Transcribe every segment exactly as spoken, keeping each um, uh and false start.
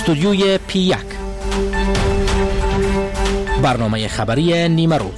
استودیوی پی یک، برنامه خبری نیمه روز.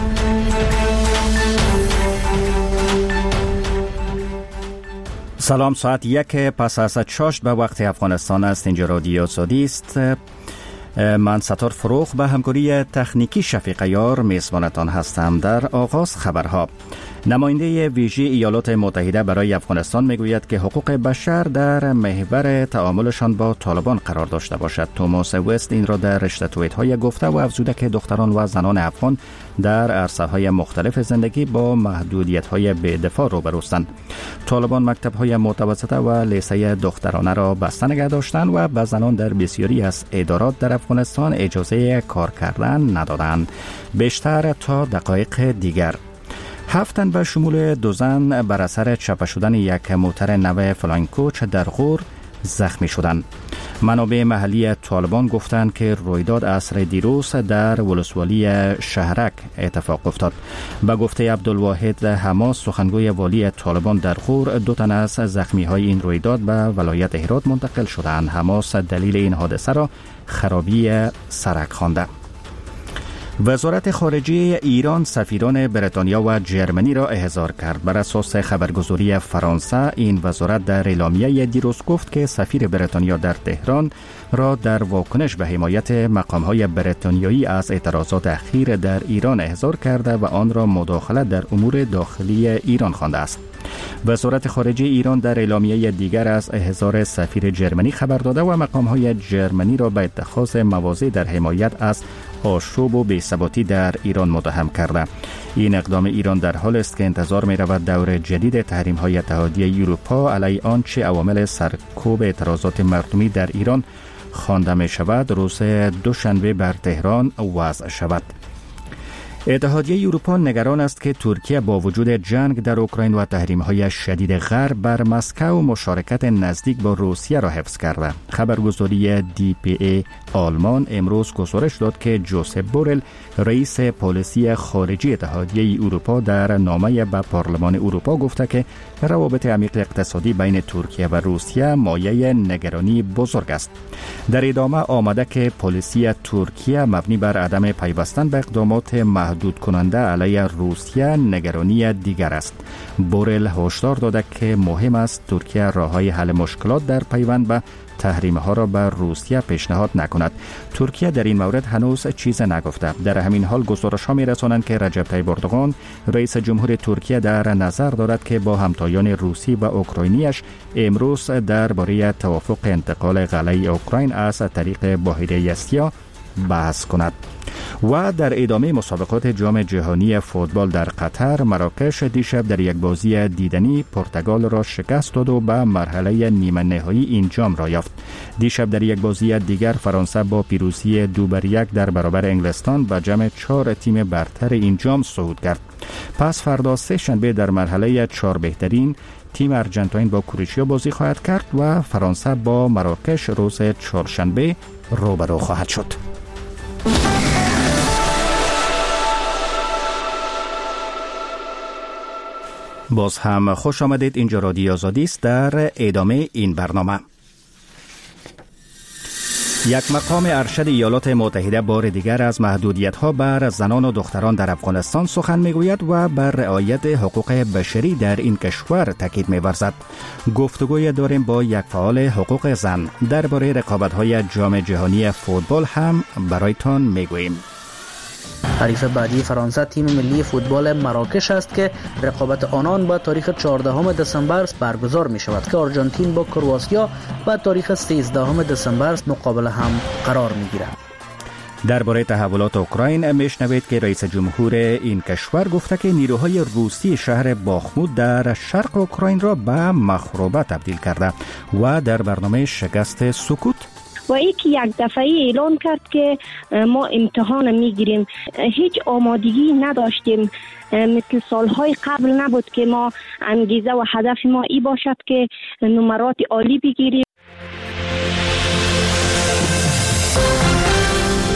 سلام، ساعت یک پس از شش به وقت افغانستان است. اینجا رادیو آزادی است. من ستار فروخ به همکاری تکنیکی شفیق یار میزبانتان هستم. در آغاز خبرها. نماینده ویژه ایالات متحده برای افغانستان میگوید که حقوق بشر در محور تعاملشان با طالبان قرار داشته باشد. توماس وست این را در رشته توییت های گفته و افزوده که دختران و زنان افغان در عرصه های مختلف زندگی با محدودیت های بی‌دفاع روبروستند. طالبان مکتب های متوسطه و لیسه دخترانه را بسته نگه داشتند و به زنان در بسیاری از ادارات در افغانستان اجازه کار کردن ندادند. بیشتر تا دقایق دیگر. هفت تن به شمول دو زن بر اثر چپه شدن یک موتر نو فلاین کوچ در غور زخمی شدند. منابع محلی طالبان گفتند که رویداد عصر دیروز در ولسوالی شهرک اتفاق افتاد. به گفته عبدالواحد حماس، سخنگوی والی طالبان در غور، دو تن از زخمی های این رویداد به ولایت هرات منتقل شدند. حماس دلیل این حادثه را خرابی سرک خوانده. وزارت خارجه ایران سفیران بریتانیا و جرمنی را احضار کرد. بر اساس خبرگزاری فرانسه، این وزارت در اعلامیه دیروز گفت که سفیر بریتانیا در تهران را در واکنش به حمایت مقام‌های بریتانیایی از اعتراضات اخیر در ایران احضار کرده و آن را مداخلت در امور داخلی ایران خوانده است. وزارت خارجه ایران در اعلامیه دیگر از احضار سفیر جرمنی خبر داده و مقام‌های جرمنی را به اتخاذ مواضع در حمایت از آشوب و بی‌ثباتی در ایران متهم کرده. این اقدام ایران در حال است که انتظار می رود دور جدید تحریم های اتحادیه اروپا علیه آنچه عوامل سرکوب اعتراضات مردمی در ایران خوانده می شود روز دوشنبه بر تهران وضع شود. اتحادیه اروپا نگران است که ترکیه با وجود جنگ در اوکراین و تحریم‌های شدید غرب بر مسکو مشارکت نزدیک با روسیه را حفظ کرده. خبرگزاری دی پی ای آلمان امروز گزارش داد که جوزپ بورل، رئیس پالیسی خارجی اتحادیه اروپا، در نامه به پارلمان اروپا گفته که روابط عمیق اقتصادی بین ترکیه و روسیه مایه نگرانی بزرگ است. در ادامه آمده که پالیسی ترکیه مبنی بر عدم پیوستن به اقدامات محدود کننده علیه روسیه نگرانی دیگر است. بورل هشدار داده که مهم است ترکیه راههای حل مشکلات در پیوند به تحریم ها را بر روسیه پیشنهاد نکند. ترکیه در این مورد هنوز چیز نگفته. در همین حال گزارش ها می رسانند که رجب طیب اردوغان، رئیس جمهور ترکیه، در نظر دارد که با همتایان روسی و اوکراینیش امروز درباره توافق انتقال قلعه اوکراین از طریق بحیره اسیا بحث کند. و در ادامه مسابقات جام جهانی فوتبال در قطر، مراکش دیشب در یک بازی دیدنی پرتغال را شکست داد و به مرحله نیمه نهایی این جام را یافت. دیشب در یک بازی دیگر فرانسه با پیروزی دو بر یک در برابر انگلستان به جمع چهار تیم برتر این جام صعود کرد. پس فردا سه شنبه در مرحله چهار بهترین تیم ارجنتاین با کرواتیا بازی خواهد کرد و فرانسه با مراکش روز چهارشنبه روبرو خواهد شد. باز هم خوش آمدید. اینجا رادیو آزادی است. در ادامه این برنامه، یک مقام ارشد ایالات متحده بار دیگر از محدودیت‌ها بر زنان و دختران در افغانستان سخن می‌گوید و بر رعایت حقوق بشری در این کشور تاکید می‌ورزد. گفتگوی داریم با یک فعال حقوق زن. درباره رقابت‌های جام جهانی فوتبال هم برایتان می‌گوییم. حریف بعدی فرانسه تیم ملی فوتبال مراکش است که رقابت آنان با تاریخ چهاردهم دسامبر برگزار می شود که آرژانتین با کرواتیا و تاریخ سیزدهم دسامبر مقابل هم قرار می گیرد. درباره تحولات اوکراین میشنوید که رئیس جمهور این کشور گفته که نیروهای روسی شهر باخمود در شرق اوکراین را به مخروبه تبدیل کرده و در برنامه شکست سکوت و یکی یک دفعه اعلان کرد که ما امتحان میگیریم. هیچ آمادگی نداشتیم، مثل سالهای قبل نبود که ما انگیزه و هدف ما ای باشد که نمرات عالی بگیریم.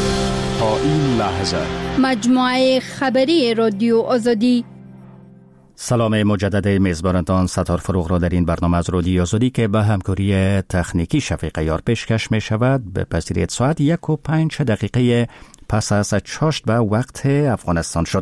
تا این لحظه مجموعه خبری رادیو آزادی. سلام مجدد میزبانتان ستار فروغ را در این برنامه از رادیو آزادی که به همکاری تکنیکی شفیق یار پیشکش می شود بپذیرید. ساعت یک و پنج دقیقه پس از چاشت به وقت افغانستان شد.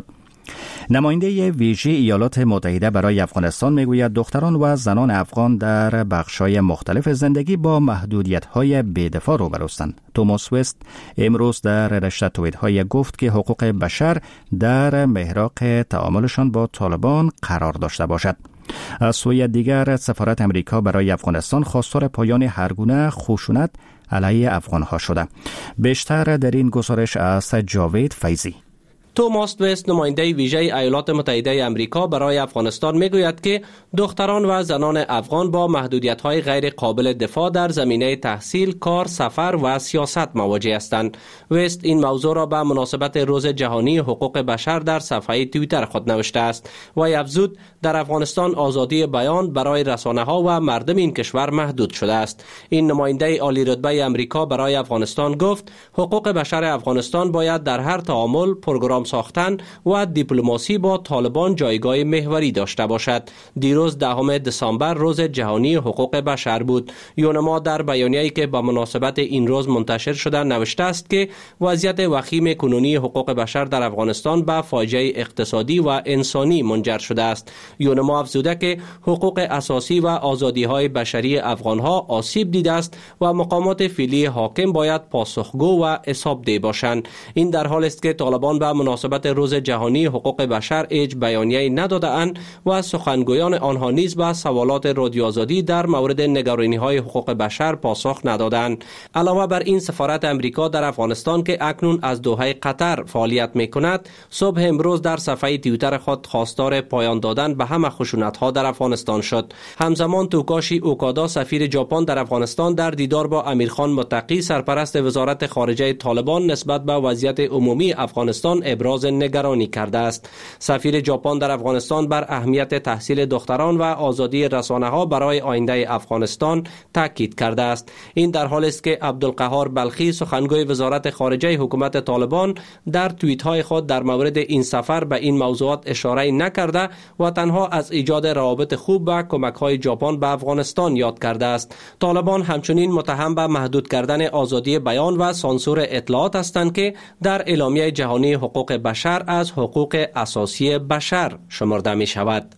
نماینده ویژه ایالات متحده برای افغانستان میگوید دختران و زنان افغان در بخش‌های مختلف زندگی با محدودیت‌های بی‌دفاع روبروستند. توماس وست امروز در رشته توییت‌های گفت که حقوق بشر در محراق تعاملشان با طالبان قرار داشته باشد. از سوی دیگر سفارت امریکا برای افغانستان خواستار پایان هرگونه خشونت علیه افغان‌ها شده. بیشتر در این گزارش از جاوید فیضی. توماس وست نماینده ویژه ایالات متحده آمریکا برای افغانستان میگوید که دختران و زنان افغان با محدودیت‌های غیر قابل دفاع در زمینه تحصیل، کار، سفر و سیاست مواجه هستند. وست این موضوع را به مناسبت روز جهانی حقوق بشر در صفحه توییتر خود نوشته است و افزود در افغانستان آزادی بیان برای رسانه‌ها و مردم این کشور محدود شده است. این نماینده عالی رتبه آمریکا برای افغانستان گفت حقوق بشر افغانستان باید در هر تعامل، پروگرام ساختن و دیپلماسی با طالبان جایگاه محوری داشته باشد. دیروز دهم دسامبر روز جهانی حقوق بشر بود. یونما در بیانیه‌ای که با مناسبت این روز منتشر شده نوشته است که وضعیت وخیم کنونی حقوق بشر در افغانستان به فاجعه اقتصادی و انسانی منجر شده است. یونما افزوده که حقوق اساسی و آزادی‌های بشری افغان‌ها آسیب دیده است و مقامات فعلی حاکم باید پاسخگو و حسابدهی باشند. این در حالی است که طالبان به مناسبت روز جهانی حقوق بشر هیچ بیانیه‌ای نداده‌اند و سخنگویان آنها نیز به سوالات رادیو آزادی در مورد نگرانی‌های حقوق بشر پاسخ ندادند. علاوه بر این سفارت امریکا در افغانستان که اکنون از دوحه قطر فعالیت می‌کند، صبح امروز در صفحه توییتر خود خواستار پایان دادن به همه خشونت‌ها در افغانستان شد. همزمان توکاشی اوکادا سفیر ژاپن در افغانستان در دیدار با امیرخان متقی سرپرست وزارت خارجه طالبان نسبت به وضعیت عمومی افغانستان ابراز نگرانی کرده است. سفیر ژاپن در افغانستان بر اهمیت تحصیل دختران و آزادی رسانه‌ها برای آینده افغانستان تاکید کرده است. این در حالی است که عبدالقهار بلخی سخنگوی وزارت خارجه حکومت طالبان در توییت‌های خود در مورد این سفر به این موضوعات اشاره نکرده و تنها از ایجاد روابط خوب و کمک‌های ژاپن به افغانستان یاد کرده است. طالبان همچنین متهم به محدود کردن آزادی بیان و سانسور اطلاعات هستند که در اعلامیه جهانی حقوق بشر از حقوق اساسی بشر شمرده می شود.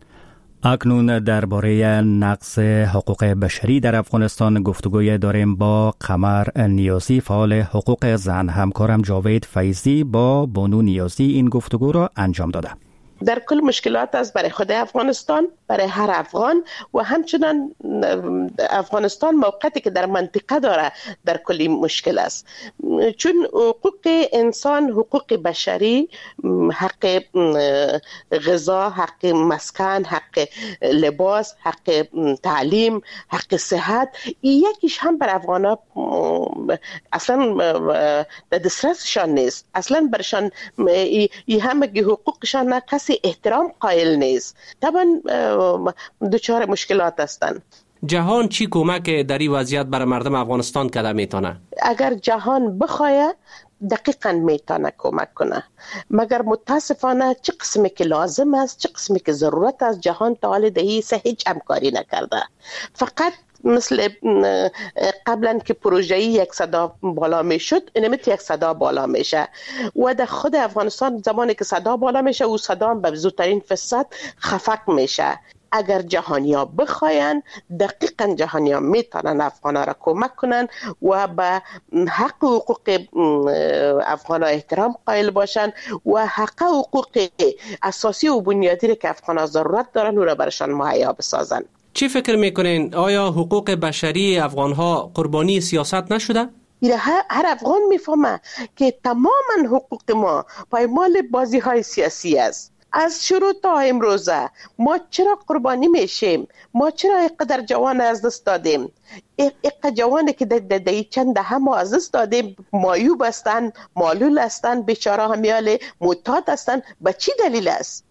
اکنون درباره نقض حقوق بشری در افغانستان گفتگوی داریم با قمر نیازی، فعال حقوق زن. همکارم جاوید فیضی با بانو نیازی این گفتگو را انجام داده. در کل مشکلات است برای خود افغانستان، برای هر افغان و همچنان افغانستان موقعیتی که در منطقه داره در کلی مشکل است، چون حقوق انسان، حقوق بشری، حق غذا، حق مسکن، حق لباس، حق تعلیم، حق صحت، یکیش هم بر افغانا اصلا در دسترسشان نیست. اصلا برشان ای همه حقوقشان نه کسی احترام قائل نیست. طبعا دچار مشکلات هستند. جهان چی کمک در این وضعیت برای مردم افغانستان کرده میتونه؟ اگر جهان بخواه دقیقاً میتونه کمک کنه، مگر متاسفانه چه قسمی که لازم است، چه قسمی که ضرورت است، جهان تا حال دهی هیچ همکاری نکرده. فقط مثل قبلا که پروژه‌ای یک صدا بالا میشد، اینمیت یک صدا بالا میشه و در خود افغانستان زمانی که صدا بالا میشه او صدا به زودترین فرصت خفق میشه. اگر جهانیا بخواین دقیقاً جهانیا میتونن افغانا را کمک کنن و به حق و حقوق افغانا احترام قائل باشن و حق و حقوق اساسی و بنیادی که افغانا ضرورت دارن او را برشان مهیا بسازن. چی فکر میکنین؟ آیا حقوق بشری افغانها قربانی سیاست نشده؟ هر افغان میفهمه که تماما حقوق ما پایمال بازی های سیاسی است. از شروع تا امروزه ما چرا قربانی میشیم؟ ما چرا اینقدر جوان از دست دادیم؟ اینقدر جوانی که در ده چند دهه ما از دست دادیم، مایوب هستن، معلول هستن، بیچاره همیال معتاد هستن. به چی دلیل است؟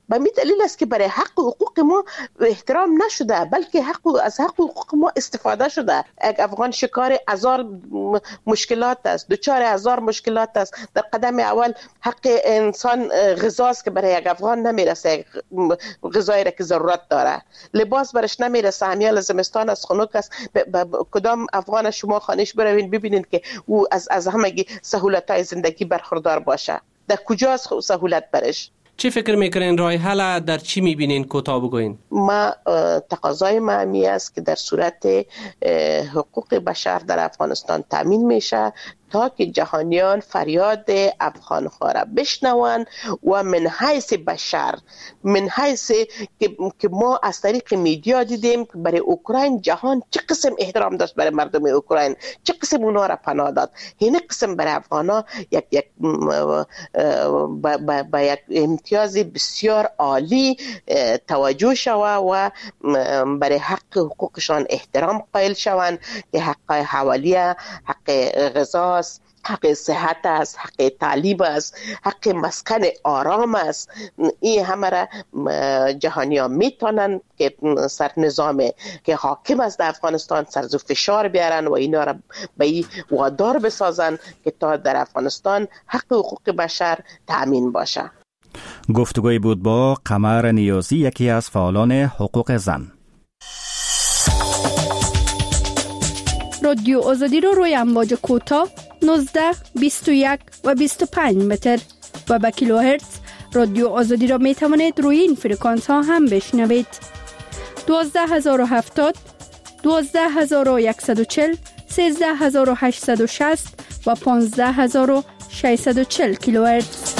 به می دلیل است که برای حق و حقوق ما احترام نشده، بلکه حق و از حق و حقوق ما استفاده شده. یک افغان شکار هزار مشکلات است، دوچار هزار مشکلات است. در قدم اول حق انسان غذاست که برای یک افغان نمیرسه، غذایی را که ضرورت داره، لباس برش نمیرسه، همیال زمستان از خنک است. کدام افغان شما خانش بروین ببینید که او از از همگی سهولت‌های زندگی برخوردار باشه؟ در کجاست سهولت برش؟ چی فکر میکنین راه حل در چی میبینین؟ کوتاه بگوین. ما تقاضای ما همی است که در صورت حقوق بشر در افغانستان تامین میشه تا که جهانیان فریاد افغان ها را بشنوند و من حیث بشر، من حیث که, که ما از طریق میدیا دیدیم که برای اوکراین جهان چه قسم احترام داشت برای مردم اوکراین، چه قسم اونا را پناه داد، این قسم برای افغان ها یک یک با, با, با یک امتیاز بسیار عالی توجه شوه و برای حق حقوقشان احترام قائل شوند که حق حوالیه، حق غذا، حق صحت است، حق تعلیم است، حق مسکن آرام است. این همه را جهانیان میتونن که سر نظام که حاکم است در افغانستان سرزو فشار بیارن و اینا را به این وادار بسازن که تا در افغانستان حق حقوق بشر تأمین باشه. گفتگوی بود با قمر نیازی، یکی از فعالان حقوق زن. رادیو آزادی رو روی امواج کوتاه نوزده، بیست و یک و بیست و پنج متر و با کیلوهرتز رادیو آزادی را می توانید روی این فرکانس ها هم بشنوید. دوازده هزار و هفتاد، دوازده هزار و صد و چهل، سیزده هزار و هشتصد و شصت و پانزده هزار و ششصد و چهل کیلوهرتز.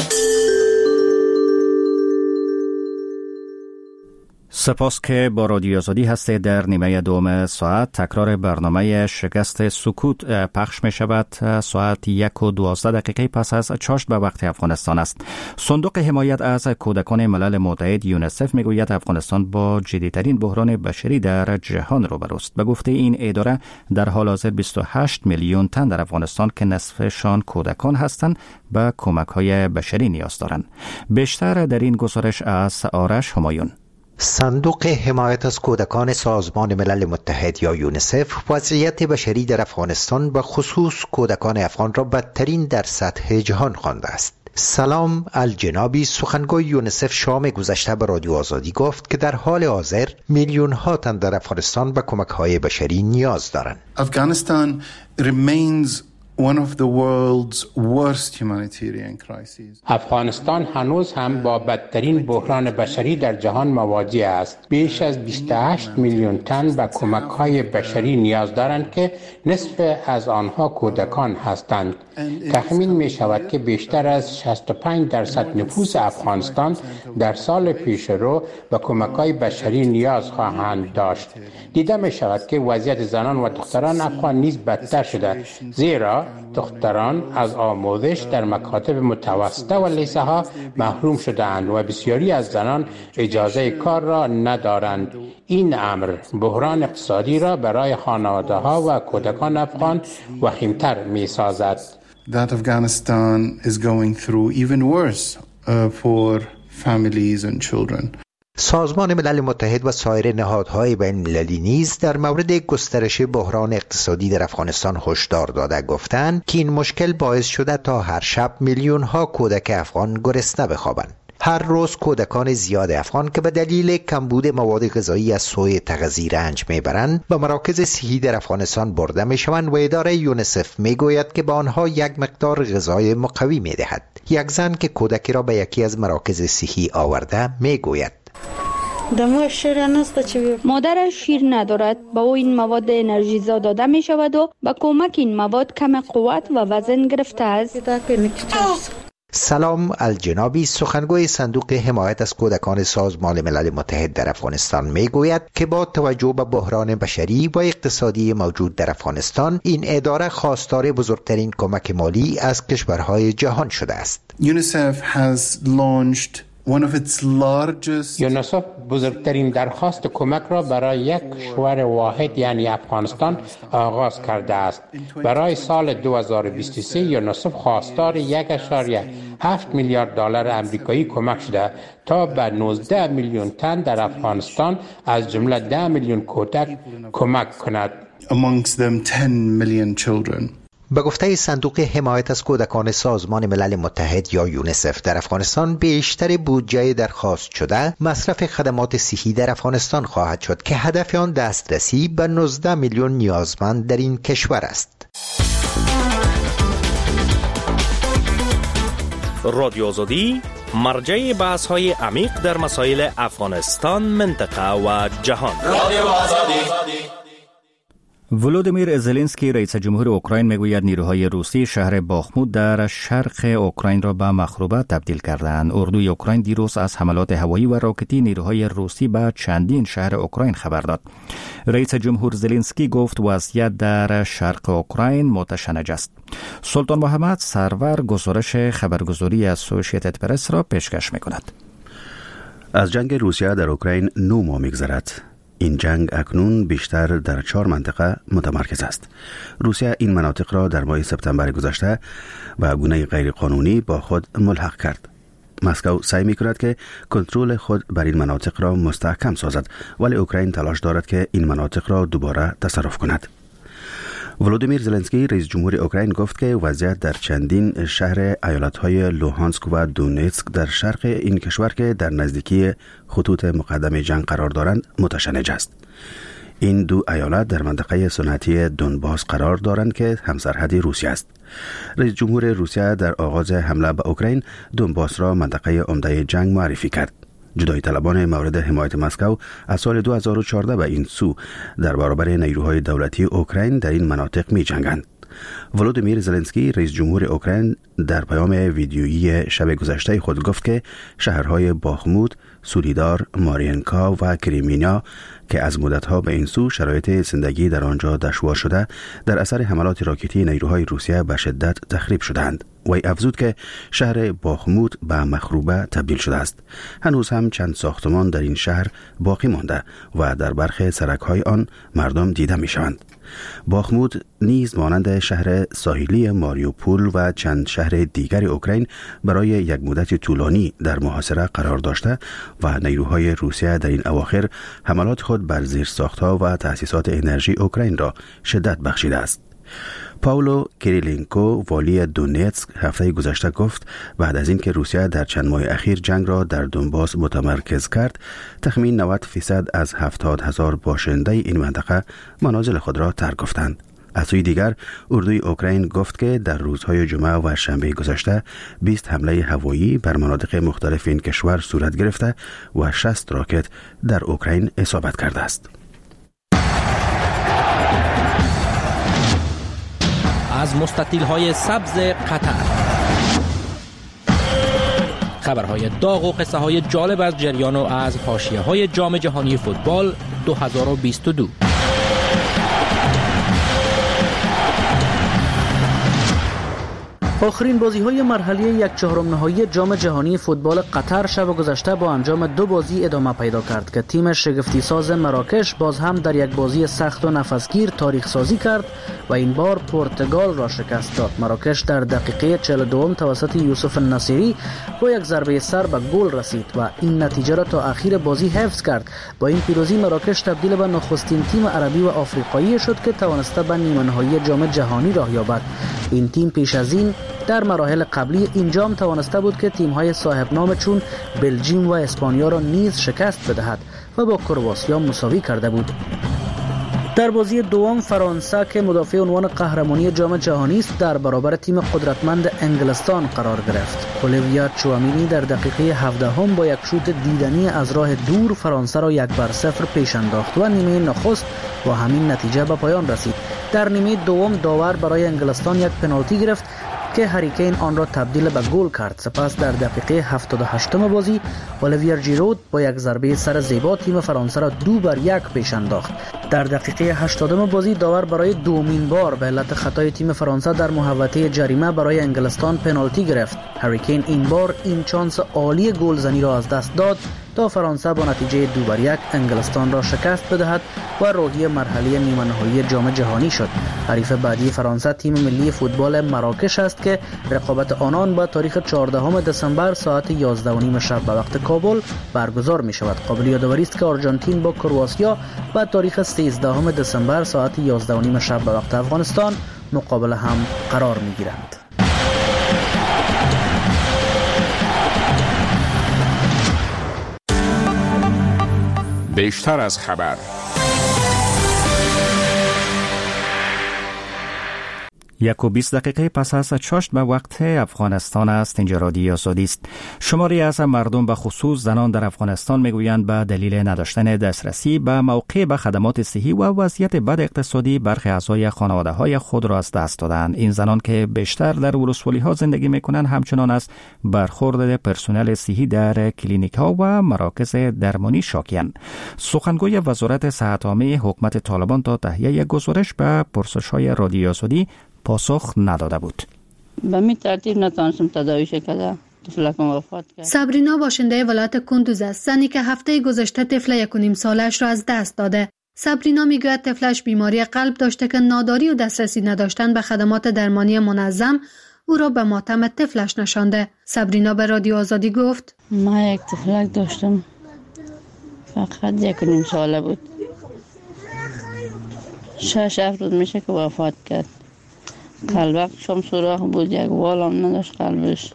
سپاس که با رادیو آزادی هستید. در نیمه دوم ساعت تکرار برنامه شکست سکوت پخش می شود. ساعت یک و دوازده دقیقه پس از چاشت به وقت افغانستان است. صندوق حمایت از کودکان ملل متحد یونیسف می گوید افغانستان با جدیترین بحران بشری در جهان روبروست. به گفته این اداره در حال حاضر بیست و هشت میلیون تن در افغانستان که نصفشان کودکان هستند به کمک های بشری نیاز دارند. بیشتر در این گزارش از آرش همایون. صندوق حمایت از کودکان سازمان ملل متحد یا یونیسف وضعیت بشری در افغانستان به خصوص کودکان افغان را بدترین در سطح جهان خوانده است. سلام الجنابی، سخنگوی یونیسف شام گذشته به رادیو آزادی گفت که در حال حاضر میلیون ها تن در افغانستان به کمک های بشری نیاز دارند. Afghanistan remains one of the world's worst humanitarian crises. افغانستان هنوز هم با بدترین بحران بشری در جهان مواجه است. بیش از بیست و هشت میلیون تن به کمک‌های بشری نیاز دارند که نصف از آنها کودکان هستند. تخمین می شود که بیشتر از شصت و پنج درصد نفوس افغانستان در سال پیش رو به کمک‌های بشری نیاز خواهند داشت. دیده می شود که وضعیت زنان و دختران افغان نیز بدتر شده، زیرا دختران از آموزش در مکاتب متوسطه و لیسه ها محروم شده‌اند و بسیاری از زنان اجازه کار را ندارند. این امر بحران اقتصادی را برای خانواده‌ها و کودکان افغان وخیم‌تر می‌سازد. That Afghanistan is going through even worse uh, for families and children. سازمان ملل متحد و سایر نهادهای بین‌المللی نیز در مورد گسترش بحران اقتصادی در افغانستان هشدار داده گفتند که این مشکل باعث شده تا هر شب میلیون ها کودک افغان گرسنه بخوابند. هر روز کودکان زیاد افغان که به دلیل کمبود مواد غذایی از سوء تغذیه رنج میبرند به مراکز صحی در افغانستان برده میشوند و اداره یونیسف میگوید که به آنها یک مقدار غذای مقوی میدهد. یک زن که کودکی را به یکی از مراکز صحی آورده میگوید مادرش شیر ندارد، با او این مواد انرژیزا داده می شود و با کمک این مواد کم قوت و وزن گرفته است. سلام الجنابی، سخنگوی صندوق حمایت از کودکان سازمان ملل متحد در افغانستان میگوید که با توجه به بحران بشری و اقتصادی موجود در افغانستان این اداره خواستار بزرگترین کمک مالی از کشورهای جهان شده است. UNICEF has launched one of its largest یونیسف بزرگترین درخواست کمک را برای یک کشور واحد یعنی افغانستان آغاز کرده است. برای سال دو هزار و بیست و سه یونیسف خواستار یک و هفت میلیارد دلار آمریکایی کمک شده تا به نوزده میلیون تن در افغانستان از جمله ده میلیون کودک کمک کند. amongst them ten million children. به گفته صندوق حمایت از کودکان سازمان ملل متحد یا یونیسف، در افغانستان بیشتر بودجه درخواست شده مصرف خدمات صحی در افغانستان خواهد شد که هدف آن دسترسی به نوزده میلیون نیازمند در این کشور است. رادیو آزادی مرجع بحث های عمیق در مسائل افغانستان، منطقه و جهان. رادیو آزادی. ولودیمیر زلنسکی رئیس جمهور اوکراین میگوید نیروهای روسی شهر باخمود در شرق اوکراین را به مخروبه تبدیل کردند. اردوی اوکراین دیروز از حملات هوایی و راکتی نیروهای روسی به چندین شهر اوکراین خبر داد. رئیس جمهور زلنسکی گفت وضعیت در شرق اوکراین متشنج است. سلطان محمد سرور گزارش خبرگزاری اسوسییتد پرس را پیشکش میکند. از جنگ روسیه در اوکراین نه ماه میگذرد. این جنگ اکنون بیشتر در چهار منطقه متمرکز است. روسیه این مناطق را در ماه سپتامبر گذشته و گونه غیر قانونی با خود ملحق کرد. مسکو سعی می‌کند که کنترل خود بر این مناطق را مستحکم سازد، ولی اوکراین تلاش دارد که این مناطق را دوباره تصرف کند. ولودیمیر زلنسکی رئیس جمهور اوکراین گفت که وضعیت در چندین شهر ایالت‌های لوهانسک و دونتسک در شرق این کشور که در نزدیکی خطوط مقدم جنگ قرار دارند متشنج است. این دو ایالت در منطقه صنعتی دونباس قرار دارند که همسرحدی روسیه است. رئیس جمهور روسیه در آغاز حمله به اوکراین دونباس را منطقه عمده جنگ معرفی کرد. جدایی طلبان مورد حمایت مسکو از سال دو هزار و چهارده به این سو در برابر نیروهای دولتی اوکراین در این مناطق می جنگند. ولودیمیر زلنسکی رئیس جمهور اوکراین در پیام ویدیویی شب گذشته خود گفت که شهرهای باخمود، سولیدار، مارینکا و کریمینیا که از مدتها به این سو شرایط زندگی در آنجا دشوار شده در اثر حملات راکتی نیروهای روسیه به شدت تخریب شدند. وی افزود که شهر باخمود به مخروبه تبدیل شده است. هنوز هم چند ساختمان در این شهر باقی مانده و در برخی سرک‌های آن مردم دیده می‌شوند. باخمود نیز مانند شهر ساحلی ماریوپول و چند شهر دیگر اوکراین برای یک مدت طولانی در محاصره قرار داشته و نیروهای روسیه در این اواخر حملات خود بر زیرساخت‌ها و تأسیسات انرژی اوکراین را شدت بخشیده است. پاولو کریلینکو والی دونتسک هفته گذشته گفت بعد از اینکه روسیه در چند ماه اخیر جنگ را در دونباس متمرکز کرد، تخمین نود درصد از هفتاد هزار باشنده این منطقه منازل خود را ترک گفتند. از سوی دیگر اردوی اوکراین گفت که در روزهای جمعه و شنبه گذشته بیست حمله هوایی بر مناطق مختلف این کشور صورت گرفته و شصت راکت در اوکراین اصابت کرده است. از مستطیل‌های سبز قطر، خبرهای داغ و قصه های جالب از جریان و از حاشیه‌های جام جهانی فوتبال دو هزار و بیست و دو. آخرین بازی‌های مرحله یک چهارم نهایی جام جهانی فوتبال قطر شب گذشته با انجام دو بازی ادامه پیدا کرد که تیم شگفتی ساز مراکش باز هم در یک بازی سخت و نفسگیر تاریخ سازی کرد و این بار پرتغال را شکست داد. مراکش در دقیقه چهل و دو توسط یوسف النصیری با یک ضربه سر به گل رسید و این نتیجه را تا اخیر بازی حفظ کرد. با این پیروزی مراکش تبدیل به نخستین تیم عربی و آفریقایی شد که توانسته به نیمه نهایی جام جهانی راه یابد. این تیم پیش از این در مراحل قبلی این جام توانسته بود که تیم‌های صاحب نام چون بلژیم و اسپانیا را نیز شکست بدهد و با کرواسیا مساوی کرده بود. در بازی دوم فرانسه که مدافع عنوان قهرمانی جام جهانی است در برابر تیم قدرتمند انگلستان قرار گرفت. اولیویا چوامینی در دقیقه هفدهم با یک شوت دیدنی از راه دور فرانسه را یک بر صفر پیش انداخت و نیمه نخست با همین نتیجه به پایان رسید. در نیمه دوم داور برای انگلستان یک پنالتی گرفت که هری کین آن را تبدیل به گل کرد. سپس در دقیقه هفتاد و هشتم بازی اولیویر ژیرود با یک ضربه سر زیبا تیم فرانسه را دو بر یک پیش انداخت. در دقیقه هشتادم بازی داور برای دومین بار به علت خطای تیم فرانسه در محوطه جریمه برای انگلستان پنالتی گرفت. هری کین این بار این چانس عالی گلزنی را از دست داد تا فرانسه با نتیجه دو بر یک انگلستان را شکست بدهد و راهی مرحله نیمه نهایی جام جهانی شد. حریف بعدی فرانسه تیم ملی فوتبال مراکش است که رقابت آنان با تاریخ چهاردهم دسامبر ساعت یازده و نیم شب به وقت کابل برگزار می شود. قابل یادآوری است که آرژانتین با کرواسیا با تاریخ سیزدهم دسامبر ساعت یازده و نیم شب به وقت افغانستان مقابل هم قرار می گیرند. بیشتر از خبر. یک و بیست دقیقه پس از چاشت به وقت افغانستان است. اینجا رادیو آزادی است. شماری از مردم به خصوص زنان در افغانستان میگویند به دلیل نداشتن دسترسی به موقع به خدمات صحی و وضعیت بد اقتصادی برخی اعضای خانواده های خود را از دست دادند. این زنان که بیشتر در ولسوالی ها زندگی میکنند همچنان از برخورد پرسنل صحی در کلینیک ها و مراکز درمانی شاکی‌اند. سخنگوی وزارت صحت عامه حکومت طالبان تا تهیه یک گزارش به پرسش های رادیو آزادی پاسخ نداده بود. به می ترتیب نتانستم تداویش کرده. طفلکم وفات کرد. صبرینا باشنده ولایت کندوز است. زنی که هفته گذشته طفل یک و نیم سالش را از دست داده. صبرینا میگوید طفلش بیماری قلب داشته که ناداری و دسترسی نداشتن به خدمات درمانی منظم او را به ماتم طفلش نشانده. صبرینا به رادیو آزادی گفت: ما یک طفلک داشتم، فقط یک و نیم ساله بود. شش هفت روز میشه که وفات کرد. قلبش شم سوراخ بود، یک وال هم نداشت قلبش.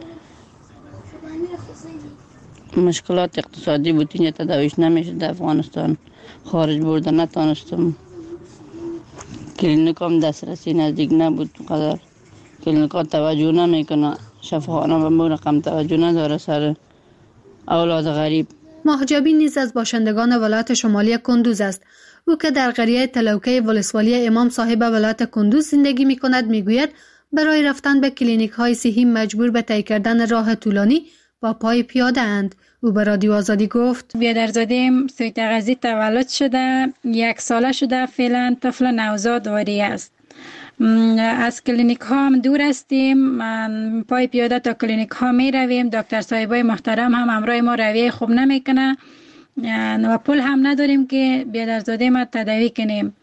مشکلات اقتصادی بود، اینجا تداویش نمیشه در افغانستان. خارج برده نتانستم. کلینیک هم دسترسی نزدیک نبود قدر. کلینیک ها توجه نمیکنه. شفاخانه به مون رقم توجه نداره سر اولاد غریب. مهجبی نیز از باشندگان ولایت شمالی کندوز است. او که در قریه تلوکه ولسوالی امام صاحب ولایت کندوز زندگی می کند می گوید برای رفتن به کلینیک های صحی مجبور به طی کردن راه طولانی با پای پیاده اند. او به رادیو آزادی گفت: بیادرزادیم سویت غزی تولد شده، یک ساله شده، فعلا طفل نوزاد واری است. از کلینیک ها هم دور هستیم، پای پیاده تا کلینیک ها می رویم. دکتر صاحبای محترم هم همراه ما رویه خوب نمی کنه و پول هم نداریم که بیادرزاده ما تداوی کنیم.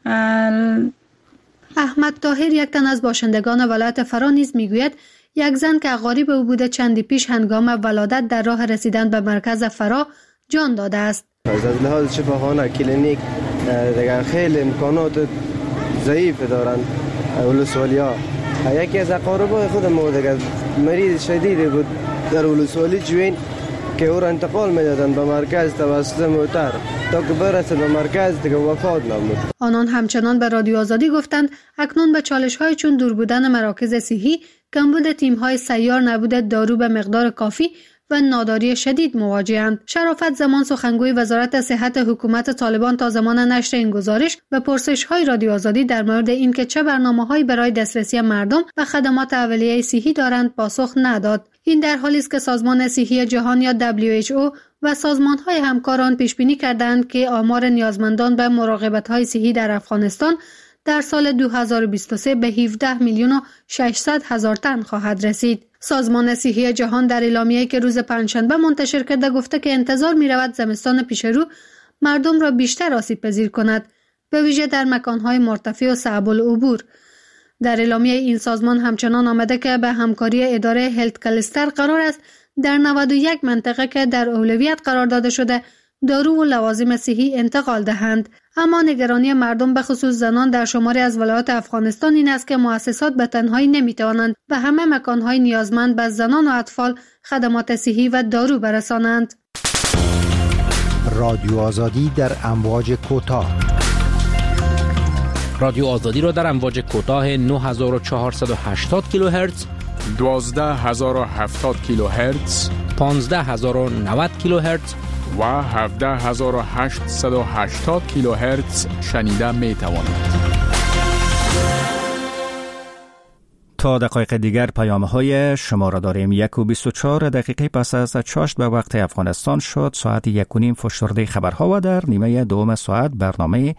احمد طاهر یک تن از باشندگان ولایت فرا نیز میگوید یک زن که غریب او بوده چندی پیش هنگام ولادت در راه رسیدن به مرکز فرا جان داده است. از لحاظ شفاخانه کلینیک دیگر خیلی امکانات ضعیف دارند ولسوالی ها. یکی از اقاربای خود ما دیگر مریض شدید بود در ولسوالی جوین که او را انتقال می‌دادند به مرکز توسط موتر تا که برسه به مرکز دیگه وفات نمود. آنان همچنان به رادیو آزادی گفتند اکنون به چالش‌های چون دور بودن مراکز صحی، کمبود تیم‌های سیار، نبود دارو به مقدار کافی و ناداری شدید مواجه‌اند. شرافت زمان سخنگوی وزارت صحت حکومت طالبان تا زمان نشر این گزارش به پرسش‌های رادیو آزادی در مورد اینکه چه برنامه‌هایی برای دسترسی مردم به خدمات اولیه صحی دارند پاسخ نداد. این در حالی است که سازمان صحی جهان یا دبلیو اچ او و سازمان‌های همکاران پیش‌بینی کردند که آمار نیازمندان به مراقبت‌های صحی در افغانستان در سال دو هزار و بیست و سه به هفده میلیون و ششصد هزار تن خواهد رسید. سازمان صحی جهان در اعلامیه‌ای که روز پنجشنبه منتشر کرده گفته که انتظار می‌رود زمستان پیشرو مردم را بیشتر آسیب پذیر کند، به ویژه در مکان‌های مرتفع و صعب العبور. در اعلامیه این سازمان همچنان آمده که به همکاری اداره هلت کلستر قرار است در نود و یک منطقه که در اولویت قرار داده شده دارو و لوازم صحی انتقال دهند. اما نگرانی مردم به خصوص زنان در شماری از ولایات افغانستان این است که مؤسسات به تنهایی نمیتوانند به همه مکانهای نیازمند به زنان و اطفال خدمات صحی و دارو برسانند. رادیو آزادی در امواج کوتاه. رادیو آزادی را در امواج کوتاه نه هزار و چهارصد و هشتاد کیلوهرتز، دوازده هزار و هفتاد کیلوهرتز، پانزده هزار و نود کیلوهرتز و هفده هزار و هشتصد و هشتاد کیلوهرتز شنیده می توانید. تا دقایق دیگر پیام های شما را داریم. یک و بیست و چهار دقیقه پس از چاشت به وقت افغانستان شد. ساعت یک و نیم فشرده خبرها و در نیمه دوم ساعت برنامه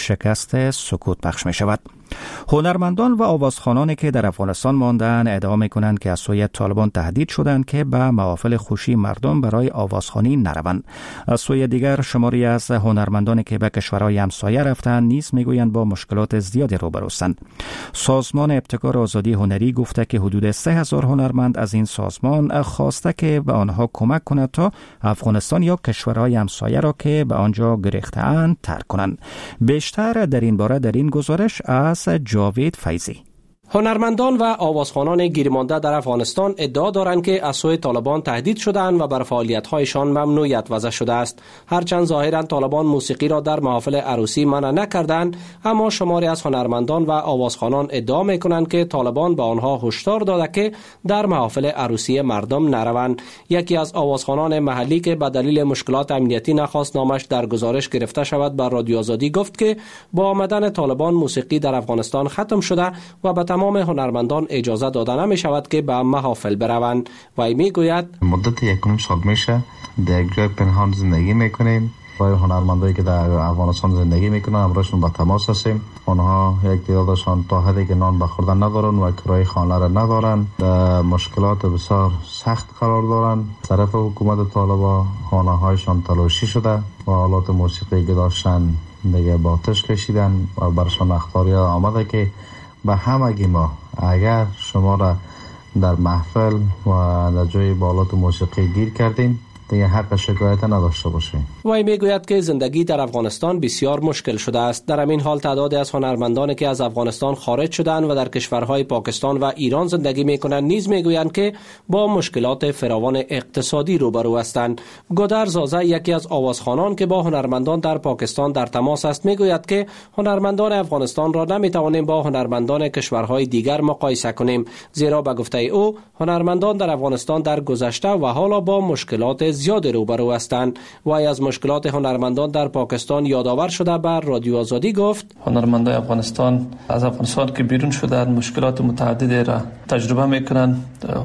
شکست سکوت پخش می شود. هنرمندان و آوازخوانانی که در افغانستان ماندن ادعا می کنند که از سوی طالبان تهدید شدند که به محافل خوشی مردم برای آوازخوانی نروند. از سوی دیگر شماری از هنرمندانی که به کشورهای همسایه رفتند نیز می گویند با مشکلات زیادی روبروستند. سازمان ابتکار آزادی هنری گفته که حدود سه هزار هنرمند از این سازمان خواسته که به آنها کمک کند تا افغانستان یا کشورهای همسایه را که به آنجا گریخته‌اند ترک کنند. بیشتر در این باره در این گزارش از جاوید فیضی. هنرمندان و آوازخوانان گیرمانده در افغانستان ادعا دارند که از سوی طالبان تهدید شدند و بر فعالیت‌هایشان ممنوعیت وضع شده است. هرچند ظاهراً طالبان موسیقی را در محافل عروسی منع نکردند، اما شماری از هنرمندان و آوازخوانان ادعا می‌کنند که طالبان به آنها هشدار داده که در محافل عروسی مردم نروند. یکی از آوازخوانان محلی که به دلیل مشکلات امنیتی نخواست نامش در گزارش گرفته شود بر رادیو آزادی گفت که با آمدن طالبان موسیقی در افغانستان ختم شده و به تمام هنرمندان اجازه داده نمی شود که به محافل بروند. وی می گوید مدت یک نیم سال میشه در یک جای پنهان زندگی میکنیم. برای هنرمندایی که در افغانستان زندگی میکنن همراهشون با تماس هستیم. آنها یک تعدادشان تا حدی که نان بخوردن ندارن و کرایه خانه را ندارن، مشکلات بسیار سخت قرار دارن. طرف حکومت طالبان خانه هایشان تلاشی شده و آلات موسیقی که داشتن دیگه با آتش کشیدن و برشان اخطاری آمده که به همگی ما اگر شما را در محفل و در جای بالات موسیقی گیر کردیم دیگه حق شکایت نداشته باشیم. وی میگوید که زندگی در افغانستان بسیار مشکل شده است. در همین حال تعدادی از هنرمندانی که از افغانستان خارج شدند و در کشورهای پاکستان و ایران زندگی میکنند نیز میگویند که با مشکلات فراوان اقتصادی روبرو هستند. گودر زازه یکی از آوازخوانان که با هنرمندان در پاکستان در تماس است میگوید که هنرمندان افغانستان را نمیتوانیم با هنرمندان کشورهای دیگر مقایسه کنیم، زیرا به گفته او هنرمندان در افغانستان در گذشته و حالا با مشکلات زیاد روبرو هستند. و از مشکلات هنرمندان در پاکستان یادآور شده بر رادیو آزادی گفت هنرمندان افغانستان از افغانستان که بیرون شدند مشکلات متعددی را تجربه میکنند،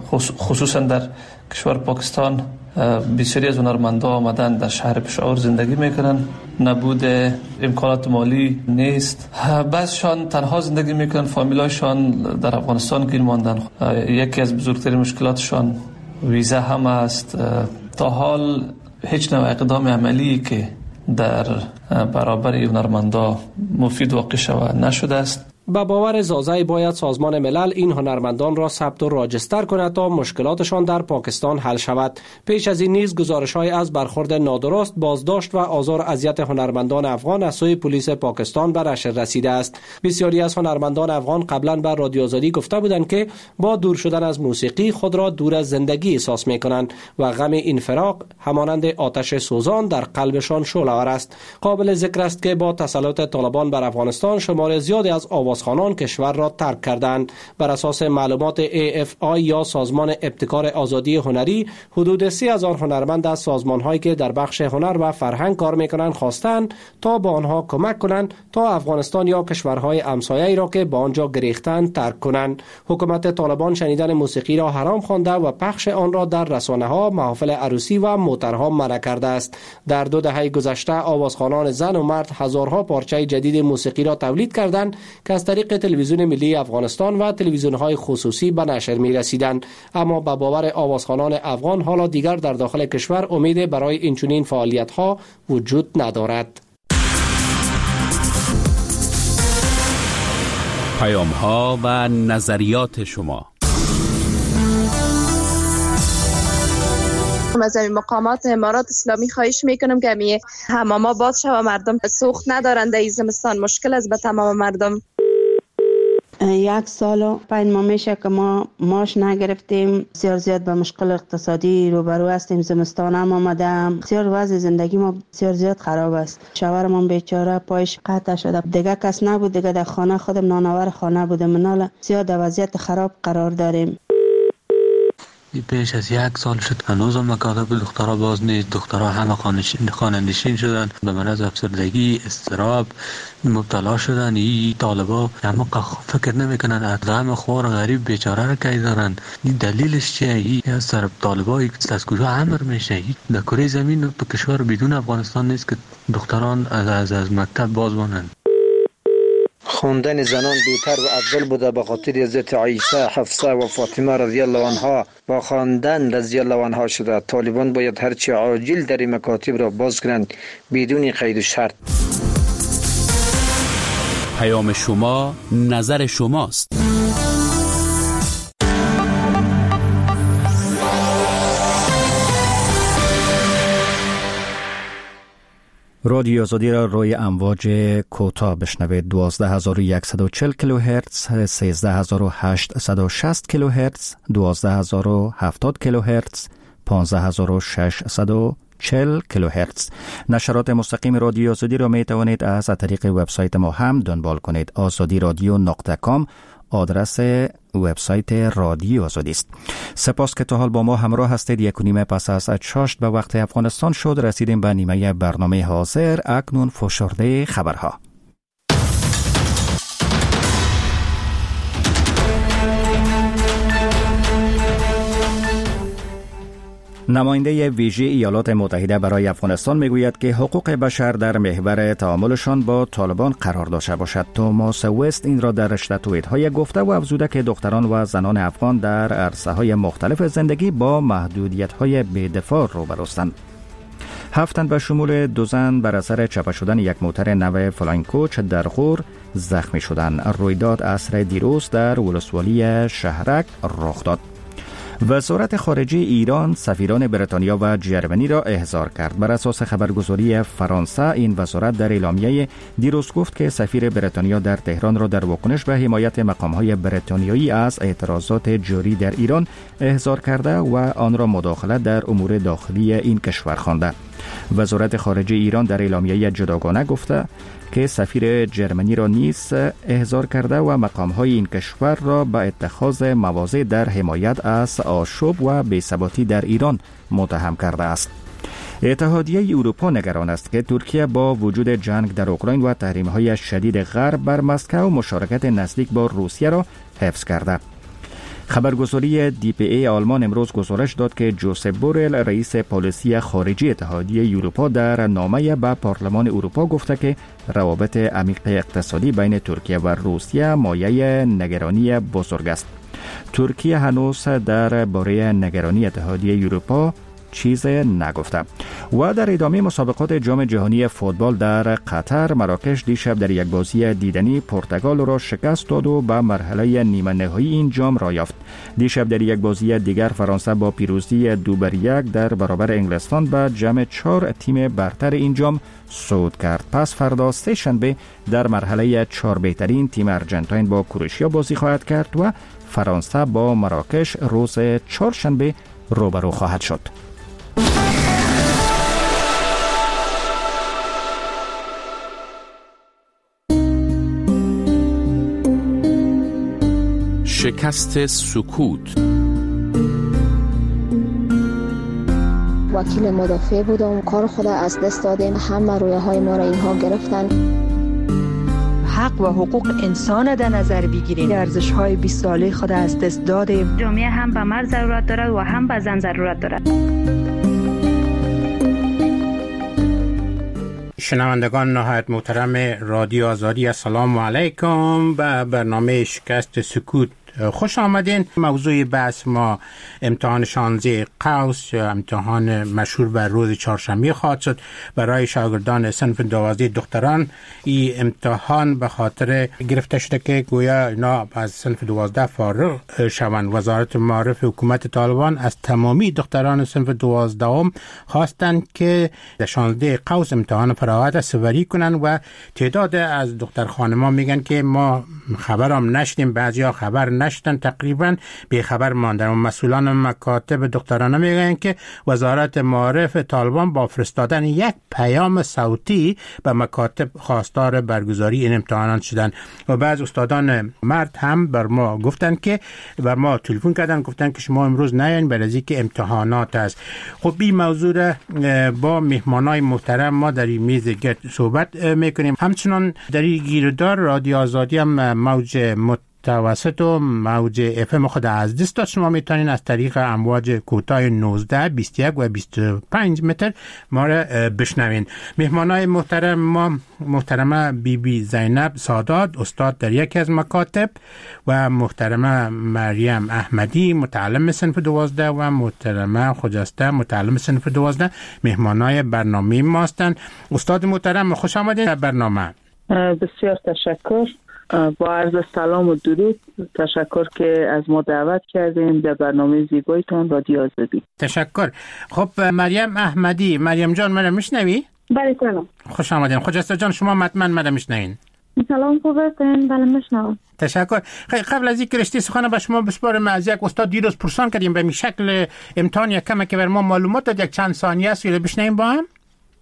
خصوصا در کشور پاکستان بسیاری از هنرمندان آمدن در شهر پشاور زندگی میکنن، نبود امکانات مالی نیست، بعضشان تنها زندگی میکنن، فامیلاشان در افغانستان گیر ماندن. یکی از بزرگترین مشکلاتشان ویزا هم است. تا حال هیچ نوع اقدام عملی که در برابر هنرمندا مفید واقع شود نشده است. به باور زازه باید سازمان ملل این هنرمندان را ثبت و راجستر کند تا مشکلاتشان در پاکستان حل شود. پیش از این نیز گزارش‌های از برخورد نادرست، بازداشت و آزار اذیت هنرمندان افغان از سوی پلیس پاکستان به نشر رسیده است. بسیاری از هنرمندان افغان قبلا بر رادیو آزادی گفته بودند که با دور شدن از موسیقی خود را دور از زندگی احساس می‌کنند و غم این فراق همانند آتش سوزان در قلبشان شعله‌ور است. قابل ذکر است که با تسلط طالبان بر افغانستان شمار زیادی از آوازخوانان کشور را ترک کردند. بر اساس معلومات ای اف آی یا سازمان ابتکار آزادی هنری، حدود سی هزار هنرمند از سازمان‌هایی که در بخش هنر و فرهنگ کار می‌کنند خواستند تا با آنها کمک کنند تا افغانستان یا کشورهای همسایه‌ای را که با آنجا گریختند ترک کنند. حکومت طالبان شنیدن موسیقی را حرام خوانده و پخش آن را در رسانه‌ها، محافل عروسی و موترها منع کرده است. در دو دهه گذشته آوازخوانان زن و مرد هزارها پارچه جدید موسیقی را تولید کردند که از طریق تلویزیون ملی افغانستان و تلویزیون‌های خصوصی به نشر می‌رسیدند. اما به باور آوازخوانان افغان حالا دیگر در داخل کشور امید برای اینچنین فعالیت‌ها وجود ندارد. پیام‌ها و نظریات شما. از این مقامات امارات اسلامی خواهش میکنم که می حماما باز شود و مردم سوخت ندارند در زمستان. مشکل است به تمام مردم. یک سال و پنج ماه میشه که ما ماش نگرفتیم. بسیار زیاد به مشکل اقتصادی روبرو هستیم. زمستان هم آمده. بسیار وضع زندگی ما بسیار زیاد خراب است. شوهرم بیچاره پایش قطع شده. دیگه کس نبود. دیگه در خانه خودم نانآور خانه بودم. منال زیاد وضعیت خراب قرار داریم. پیش از یک سال شد هنوز هم مکاتب دخترها باز نیست. دخترها همه خانه‌نشین شدن، به مرض افسردگی، اضطراب مبتلا شدن. این طالبا همه فکر نمیکنن از غم خوار غریب بیچاره را کی دارن. این دلیلش چیه؟ این از سر طالبای از کجا امر میشه؟ در کره زمین تو کشور بدون افغانستان نیست که دختران از از, از مکتب باز مانند. خواندن زنان بی‌تر و افضل بوده به خاطر حضرت عایشه، حفصه و فاطمه رضی الله عنها با خواندن رضی الله عنها شده. طالبان باید هرچی عاجل در این مکاتب را باز کنند بدون قید و شرط. پیام شما نظر شماست. رادیو آزادی را روی امواج کوتاه بشنوید. دوازده هزار و صد و چهل کیلوهرتز، سیزده هزار و هشتصد و شصت کیلوهرتز، دوازده هزار و هفتاد کیلوهرتز، پانزده هزار و ششصد و چهل کیلوهرتز. نشرات مستقیم رادیو آزادی را می توانید از طریق وبسایت ما هم دنبال کنید. آزادی رادیو نقطه کام آدرس وبسایت رادیو آزادی است. سپاس که تا حال با ما همراه هستید. یک و نیمه پس از شش به وقت افغانستان شد. رسیدیم به نیمه برنامه حاضر. اکنون فشرده خبرها. نماینده ویژه ایالات متحده برای افغانستان میگوید که حقوق بشر در محور تعاملشان با طالبان قرار داشته باشد. توماس وست این را در رشته توییت‌های گفته و افزوده که دختران و زنان افغان در عرصه‌های مختلف زندگی با محدودیت‌های بی‌دفاع روبروستند. هفت تن به شمول دو زن بر اثر چپه شدن یک موتر نو فلاینگ کوچ در غور زخمی شدند. رویداد عصر دیروز در ولسوالی شهرک رخ داد. وزارت خارجه ایران سفیران بریتانیا و جرمنی را احضار کرد. بر اساس خبرگزاری فرانسه این وزارت در اعلامیه دیروز گفت که سفیر بریتانیا در تهران را در واکنش به حمایت مقام‌های بریتانیایی از اعتراضات جاری در ایران احضار کرده و آن را مداخلت در امور داخلی این کشور خوانده. وزارت خارجه ایران در اعلامیه جداگانه گفته که سفیر جرمنی را نیز احضار کرده و مقام‌های این کشور را به اتخاذ مواضع در حمایت از آشوب و بی‌ثباتی در ایران متهم کرده است. اتحادیه اروپا نگران است که ترکیه با وجود جنگ در اوکراین و تحریم‌های شدید غرب بر مسکو مشارکت نزدیک با روسیه را حفظ کرده. خبرگزاری دی پی ای آلمان امروز گزارش داد که جوزپ بورل رئیس پالیسی خارجی اتحادیه اروپا در نامه به پارلمان اروپا گفته که روابط عمیق اقتصادی بین ترکیه و روسیه مایه نگرانی بزرگ است. ترکیه هنوز در باره نگرانی اتحادیه اروپا چیز نگفته. و در ادامه مسابقات جام جهانی فوتبال در قطر، مراکش دیشب در یک بازی دیدنی پرتغال را شکست داد و به مرحله نیمه نهایی این جام را یافت. دیشب در یک بازی دیگر فرانسه با پیروزی دو بر یک در برابر انگلستان به جمع چهار تیم برتر این جام صعود کرد. پس فردا سه شنبه در مرحله چهار بهترین تیم ارجنتاین با کرواتیا بازی خواهد کرد و فرانسه با مراکش روز چهارشنبه روبرو خواهد شد. شکست سکوت. وکیل مدافع بودم، کار خود از دست دادیم، همه رویه های ما را اینها گرفتن. حق و حقوق انسان در نظر بگیریم. ارزش های بیست ساله خود از دست دادیم. جامعه هم به مرد ضرورت دارد و هم به زن ضرورت دارد. شنوندگان نهایت محترم رادیو آزادی، السلام علیکم. به برنامه شکست سکوت خوش آمدین. موضوع بحث ما امتحان شانزده قوس یا امتحان مشهور بر روز چهارشنبه خواهد شد برای شاگردان صنف دوازده دختران. این امتحان به خاطر گرفته شده که گویا اینا از صنف دوازده فارغ شوند. وزارت معارف حکومت طالبان از تمامی دختران صنف دوازدهم خواستند که در شانزده قوس امتحان فراغت سپری کنند و تعداد از دختر خانمان میگن که ما خبرام نشدیم، بعضیا خبر نشدن، تقریبا بیخبر ماندن. و مسئولان مکاتب دخترانه میگن که وزارت معارف طالبان با فرستادن یک پیام صوتی به مکاتب خواستار برگزاری این امتحانات شدن. و بعض استادان مرد هم بر ما گفتن که بر ما تلفن کردن، گفتن که شما امروز نیاین برای که امتحانات است. خب این موضوع با مهمانای محترم ما در این میز گرد صحبت میکنیم. همچنان در این گیردار رادیو آزادی هم موج متوسط و موج اف ام خود از دست داد. شما میتونین از طریق امواج کوتاه نوزده، بیست و یک و بیست و پنج متر ما را بشنوین. مهمانای محترم ما محترمه بی بی زینب سادات، استاد در یکی از مکاتب، و محترمه مریم احمدی، متعلم صنف دوازده، و محترمه خجسته، متعلم صنف دوازده، مهمانای برنامه ما هستند. استاد محترم خوش آمدید در برنامه. بسیار تشکر. با عرض سلام و درود، تشکر که از ما دعوت کردین در برنامه زیبایتون رادیو آزادی. تشکر. خب مریم احمدی، مریم جان مرا میشنوی؟ بله سلام. خوش آمدین. خجسته جان شما مطمئن مرا میشنوین؟ سلام خوب هستین؟ بله میشنوم. تشکر. خیلی قبل از اینکه رشته سخن به شما بسپارم، از یک استاد دیروز پرسان کردیم به می شکل امتحان یک کمه که بر ما معلومات داد، یک چند ثانیه است ولی بشنویم با هم.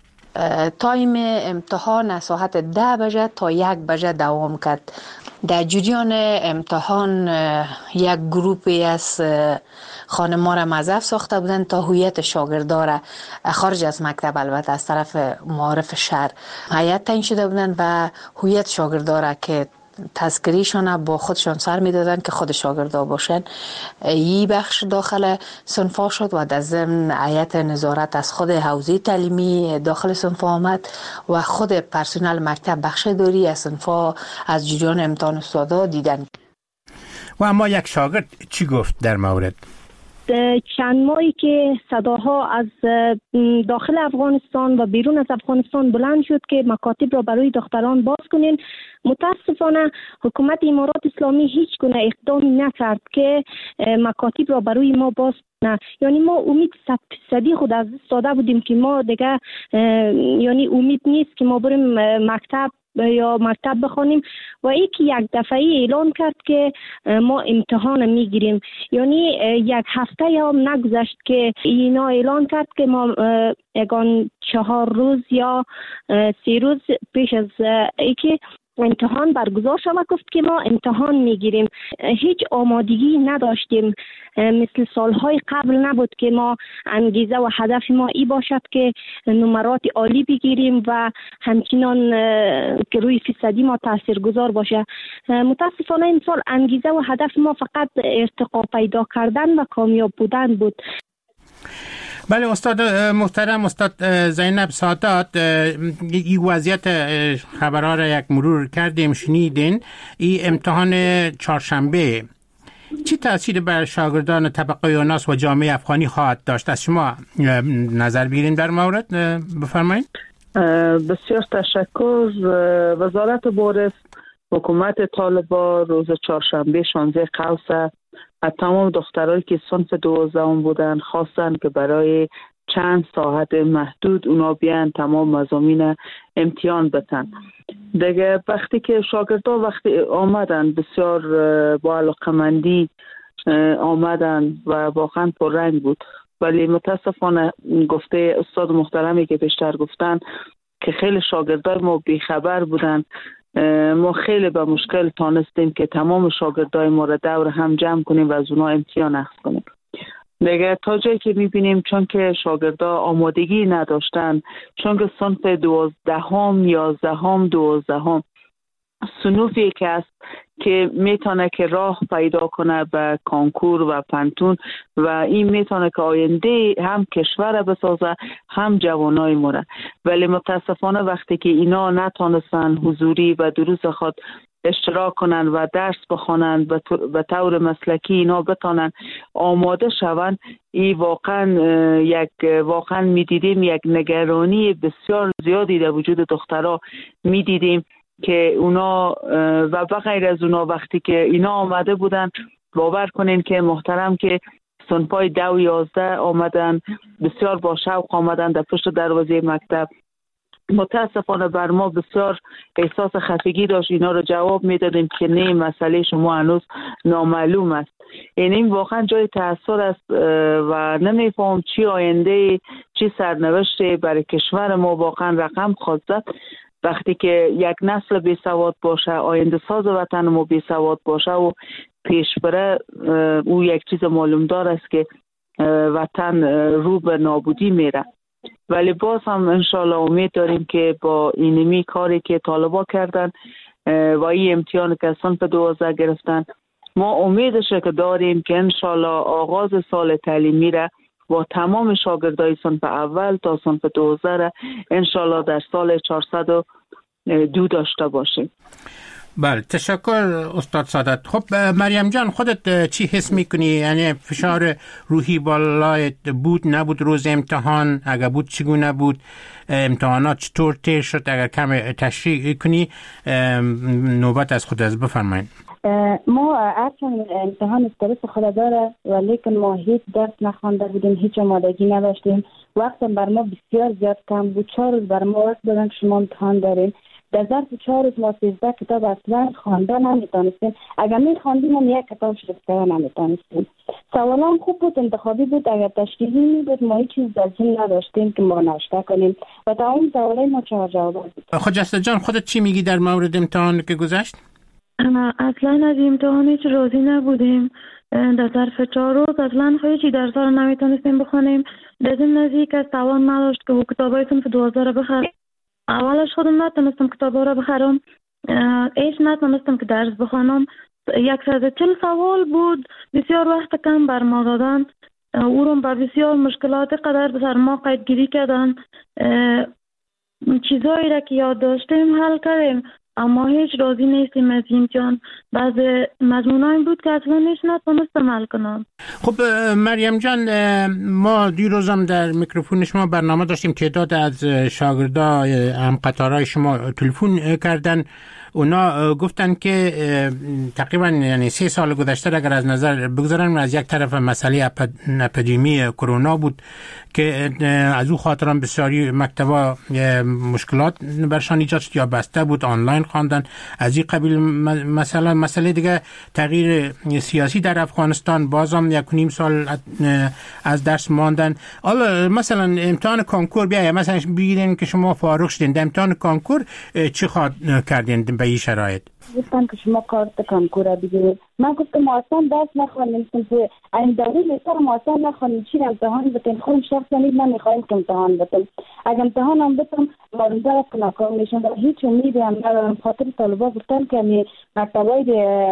تایم امتحان از ساعت ده بجه تا یک بجه دوام کرد. در جریان امتحان یک گروپی از خانم‌ها را مضاف ساخته بودند تا هویت شاگردا را خارج از مکتب، البته از طرف معارف شهر هیئت تعیین شده بودند و هویت شاگردا را که تذکریشان با خودشان سر میدادن که خود شاگردا باشن، این بخش داخل صنفا شد و در ضمن هیئت نظارت از خود حوزه تعلیمی داخل صنفا آمد و خود پرسنل مکتب بخش اداری از صنفا از جریان امتحان استادا دیدن. و اما یک شاگرد چی گفت در مورد؟ چند ماهی که صداها از داخل افغانستان و بیرون از افغانستان بلند شد که مکاتب را برای دختران باز کنین، متاسفانه حکومت امارات اسلامی هیچ گونه اقدامی نکرد که مکاتب را برای ما باز کنه. یعنی ما امید صد فیصدی خود از دست داده بودیم که ما دیگه یعنی امید نیست که ما بریم مکتب یا مکتب بخوانیم، و ای که یک دفعه اعلان کرد که ما امتحان میگیریم. یعنی یک هفته یا هم نگذشت که اینا اعلان کرد که ما یگان چهار روز یا سه روز پیش از ای که امتحان برگزار شود گفت که ما امتحان میگیریم. هیچ آمادگی نداشتیم، مثل سالهای قبل نبود که ما انگیزه و هدف ما ای باشد که نمرات عالی بگیریم و همچنان که روی فیصدی ما تاثیرگذار باشه. متاسفانه این سال انگیزه و هدف ما فقط ارتقا پیدا کردن و کامیاب بودن بود. بله استاد محترم، استاد زینب سادات، این وضعیت خبرها را یک مرور کردیم، شنیدین. این امتحان چهارشنبه چی تأثیر بر شاگردان طبقه یوناس و جامعه افغانی خواهد داشت؟ از شما نظر بگیریم در مورد، بفرمایید. بسیار تشکر. وزارت معارف حکومت طالبان روز چهارشنبه شانزده قوس از تمام دخترایی که صنف دوازدهم بودن خواستن که برای چند ساعت محدود اونا بیان تمام مضامین امتحان بتن. دیگه وقتی که شاگردا وقتی آمدن بسیار با علاقمندی آمدن و واقعا پررنگ بود، ولی متاسفانه گفته استاد محترمی که پیشتر گفتن که خیلی شاگردای ما بیخبر بودن. ما خیلی به مشکل تانستیم که تمام شاگردای ما را دور هم جمع کنیم و از اونا امتحان اخذ کنیم. دیگه تا جایی که میبینیم چون که شاگردا آمادگی نداشتن، چون که صنف دوازدهم، یازدهم، دوازدهم صنوفی که است که میتونه که راه پیدا کنه به کانکور و پنتون و این میتونه که آینده هم کشور بسازه هم جوانای ما را. ولی متاسفانه وقتی که اینا نتونستن حضوری و دروس خود اشتراک کنن و درس بخونن و طور مسلکی اینا بتونن آماده شون، این واقعا یک واقعا میدیدیم یک نگرانی بسیار زیادی در وجود دخترها میدیدیم که اونا و بغیر از اونا وقتی که اینا آمده بودن، باور کنین که محترم که صنفای دو یازده آمدن، بسیار با شوق آمدن در پشت دروازه مکتب متاسفانه بر ما بسیار احساس خفگی داشت. اینا رو جواب میدادیم که نه، مسئله شما هنوز نامعلوم است. یعنی این واقعا جای تأثیر است و نمیفهم چی آینده، چی سرنوشت برای کشور ما واقعا رقم خواهد زد وقتی که یک نسل بی سواد باشه، آینده ساز وطن ما بی سواد باشه و پیش بره. او یک چیز معلوم دار است که وطن رو به نابودی میره. ولی باز هم انشالله امید داریم که با اینمی کاری که طالبا کردن و این امتحان که صنف دوازده گرفتن، ما امیدش که داریم که انشالله آغاز سال تعلیمی را با تمام شاگردای صنف اول تا صنف دوازده را انشالله در سال چهارصد و دو داشته باشیم. بله، تشکر استاد سعادت. خب مریم جان، خودت چی حس میکنی؟ یعنی فشار روحی بالای بود نبود روز امتحان؟ اگر بود چگونه بود؟ امتحانات چطور طی شد؟ اگر کم تشریح کنی نوبت از خود از بفرمایید. ما هرچند امتحان استرس خود داره ولیکن ما هیچ درس نخوانده بودیم، هیچ آمادگی نداشتیم. وقت بر ما بسیار زیاد کم بود. چهار روز بر ما وقت دادن که شما امتحان داریم. در ظرف چهار روز ما سیزده کتاب اصلا خوانده نمیتونستیم. اگر میخواندیم هم یک کتاب شرفته نمیتونستیم. سوالام خوب بود، انتخابی بود. اگر تشکیلی می بود ما هیچ چیز در ذهن نداشتیم که ما نوشته کنیم و تمام سوالای ما چهار جواب بود. خجسته جان، خودت چی میگی در مورد امتحان که گذشت؟ اصلا از امتحان هیچ راضی نبودیم. در ظرف چهار روز اصلا هیچی درس رو نمیتونستیم بخونیم. در ضمن از یک از توان نداشت که او کتابای صنف دوازده رو بخرم. اولش خودم نتونستم کتابا رو بخرم، ایش نتونستم که درس بخونم. صد و چهل سوال بود، بسیار وقت کم بر ما دادن. او رو با بسیار مشکلات قدر بسر ما قیدگیری کردن. چیزایی را که یاد داشتیم حل کردیم اما هیچ راضی نیستیم از امتحان. بعض مضمونایی بود که اصلا هیچ نتونستم حل کنم. خب مریم جان، ما دیروزم در میکروفون شما برنامه داشتیم، تعداد از شاگردای هم قطارهای شما تلفن کردن. اونا گفتن که تقریبا یعنی سه سال گذشته اگر از نظر بگذارن، از یک طرف مسئله اپیدمی کرونا بود که از او خاطران بسیاری مکتبا مشکلات برشان ایجاد شد یا بسته بود، آنلاین خواندن. از این قبیل مثلا مسئله دیگه تغییر سیاسی در افغانستان، بازم یک نیم سال از درس ماندن. حالا مثلا امتحان کنکور بیا مثلا بگیرین که شما فارغ شدین، در امتحان کنکور چی خواد کردین به این شرایط؟ گفتن که شما کارت کنکور را بگیرید. من گفتم ما اصلا درس نخوانیم، که این دلیل نیست ما اصلا نخوانیم چی امتحان بتیم. خودم شخصا نمیخوایم که امتحان بتیم. اگه امتحان هم بتم مارونده را که ناکام میشم و هیچ امیدی هم ندارم. خاطر طالبا گفتن که می مکتبای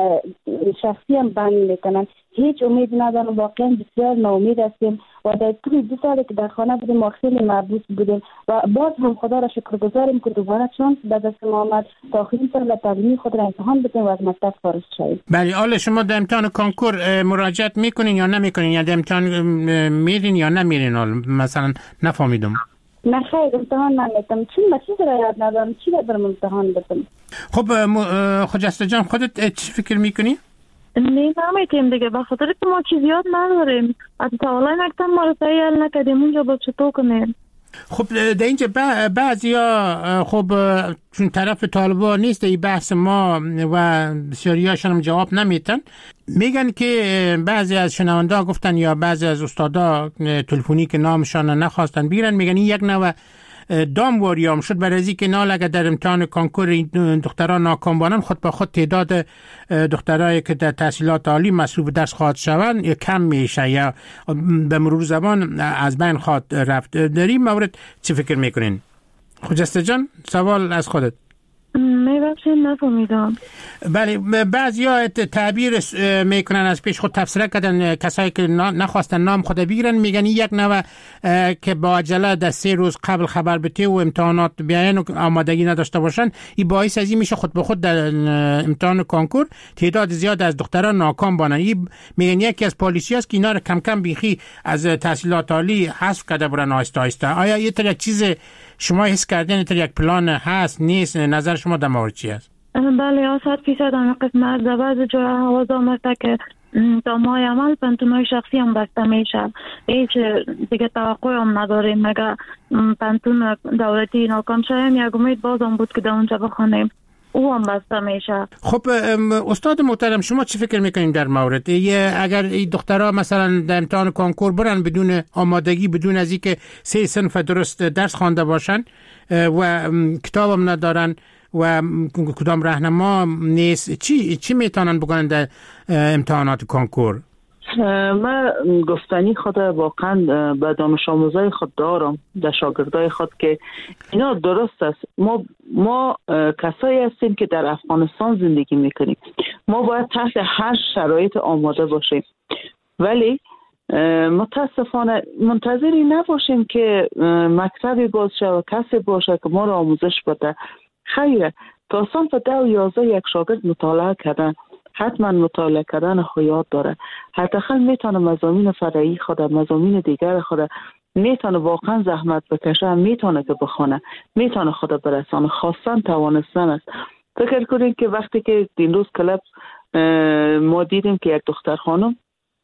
شخصی هم بند میکنن. هیچ امید ندارم. واقعا بسیار ناامید هستیم و در طول دو سالی که در خانه بودیم ما خیلی محبوس بودیم و باز هم خدا را شکرگزاریم که دوباره چانس به دست ما آمد تا آخرین سال تعلیمی خود را امتحان بدیم و از مکتب خارج شویم. بله، حالا شما در امتحان کنکور مراجعت میکنین یا نمیکنین؟ یا در امتحان میرین یا نمیرین؟ مثلا نفهمیدم. نه خیر، امتحان نمیتم. چون من چیز را یاد ندارم، چی را برم امتحان بدم. خب خجسته جان، خودت چی فکر میکنی؟ نه نمیتیم دیگه، به خاطر که ما چیز یاد نداریم. از تاولای مکتب ما رو صحیح حل نکردیم، اونجا با چطور کنیم؟ خب در اینجا بعضی ها خب چون طرف طالبا نیست این بحث ما و بسیاری هاشون هم جواب نمیتن، میگن که بعضی از شنونده ها گفتن یا بعضی از استادا تلفنی که نامشان نخواستن بگیرن، میگن این یک نوع دام واریام شد برای از که نال اگر در امتحان کنکور دختران ناکام بانن، خود به خود تعداد دخترایی که در تحصیلات عالی مصروف درس خواهد شوند کم میشه یا به مرور زمان از بین خواهد رفت. در این مورد چی فکر میکنین؟ خجسته جان، سوال از خودت. میبخشید نفهمیدم. بله، بعضی ها تعبیر میکنن از پیش خود تفسیر کردن، کسایی که نخواستن نام خود بگیرن میگن یک نوع که با عجله در سه روز قبل خبر بده و امتحانات بیاین و آمادگی نداشته باشن، این باعث از این میشه خود به خود در امتحان کنکور تعداد زیاد از دختران ناکام بانن. این میگن یکی از پالیسی است که اینا رو کم کم بیخی از تحصیلات عالی حذف کرده برن آهسته آهسته. آیا یه طرح چیز شما حس کردین تا یک پلان هست نیست؟ نظر شما در مورد چی است؟ بله، صد فیصد هم قسمت در بعض جای آواز آمده که تا ماه عمل پنتونای شخصی هم بسته میشه. هیچ دیگه توقع هم نداریم. مگه پنتون دولتی ناکام شدیم یک امید باز هم بود که در اونجا بخونیم، او هم بسته میشه. خب استاد محترم، شما چی فکر میکنین در مورد اگر این دخترها مثلا در امتحان کنکور برن بدون آمادگی، بدون از اینکه سه صنف درست درس خوانده باشن و کتاب هم ندارن و کدام راهنما نیست، چی چی میتونن بکنن در امتحانات کنکور؟ من گفتنی خود واقعا به دانش آموزای خود دارم، در شاگردای خود، که اینا درست است. ما ما کسایی هستیم که در افغانستان زندگی میکنیم، ما باید تحت هر شرایط آماده باشیم، ولی متاسفانه منتظری نباشیم که مکتبی باز شه و کسی باشه که ما را آموزش بده. خیره، تا صنف ده و یازده یک شاگرد مطالعه کردن، حتما مطالعه کردن خیات داره، حداقل میتونه مضامین فرعی خود، مضامین دیگر خود میتونه واقعا زحمت بکشه، میتونه که بخونه، میتونه خود برسانه، خواستن توانستن است. فکر کنید که وقتی که این روز کلب ما دیدیم که یک دختر خانم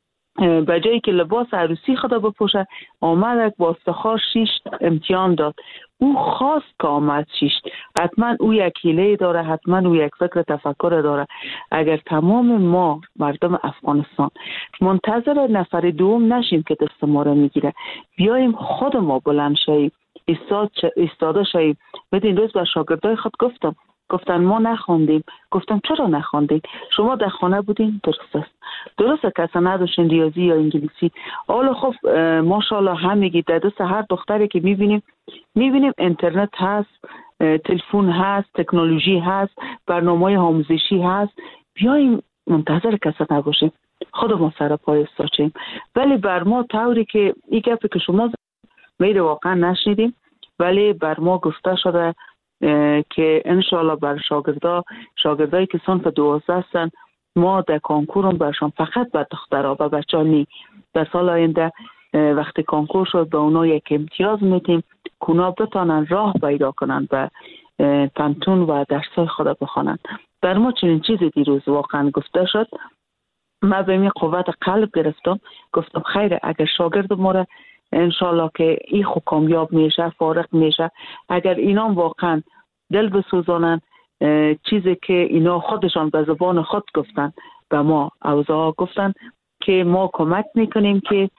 به جایی که لباس عروسی خود بپوشه آمد با افتخار شیش امتحان داد. او خواست که آمد شیش. حتما او یک حیله داره، حتما او یک فکر تفکر داره. اگر تمام ما مردم افغانستان منتظر نفر دوم نشیم که دست ما رو میگیره، بیاییم خود ما بلند شاییم، ایستاد ایستاده شاییم. بدین روز به شاگردای خود گفتم گفتن ما نخوندیم. گفتم چرا نخوندین؟ شما در خانه بودین؟ درست است، درست است که اصلا نداشتین ریاضی یا انگلیسی. حالا خب ماشاءالله همگی در دست هر دختری که میبینیم میبینیم اینترنت هست، تلفن هست، تکنولوژی هست، برنامه آموزشی هست. بیایم منتظر کسی نباشیم، خودمون سر پای استاچیم. ولی بر ما طوری که این گپی که شما میره واقعا نشنیدیم، ولی بر ما گفته شده که انشالله بر شاگردا شاگردایی که صنف دوازده هستن، ما در کنکورم برشان فقط به دخترها و بچه ها نی، در سال آینده وقتی کنکور شد به اونا یک امتیاز میتیم که اونا بتانن راه پیدا کنن به پنتون و درسای خدا بخوانن. بر ما چنین چیزی دیروز واقعا گفته شد. من به می قوت قلب گرفتم، گفتم خیره، اگر شاگرد ما را انشالله که این خود کامیاب میشه، فارغ میشه، اگر اینا واقعا دل بسوزانن چیزی که اینا خودشان به زبان خود گفتن به ما اوضاع گفتن که ما کمک میکنیم، که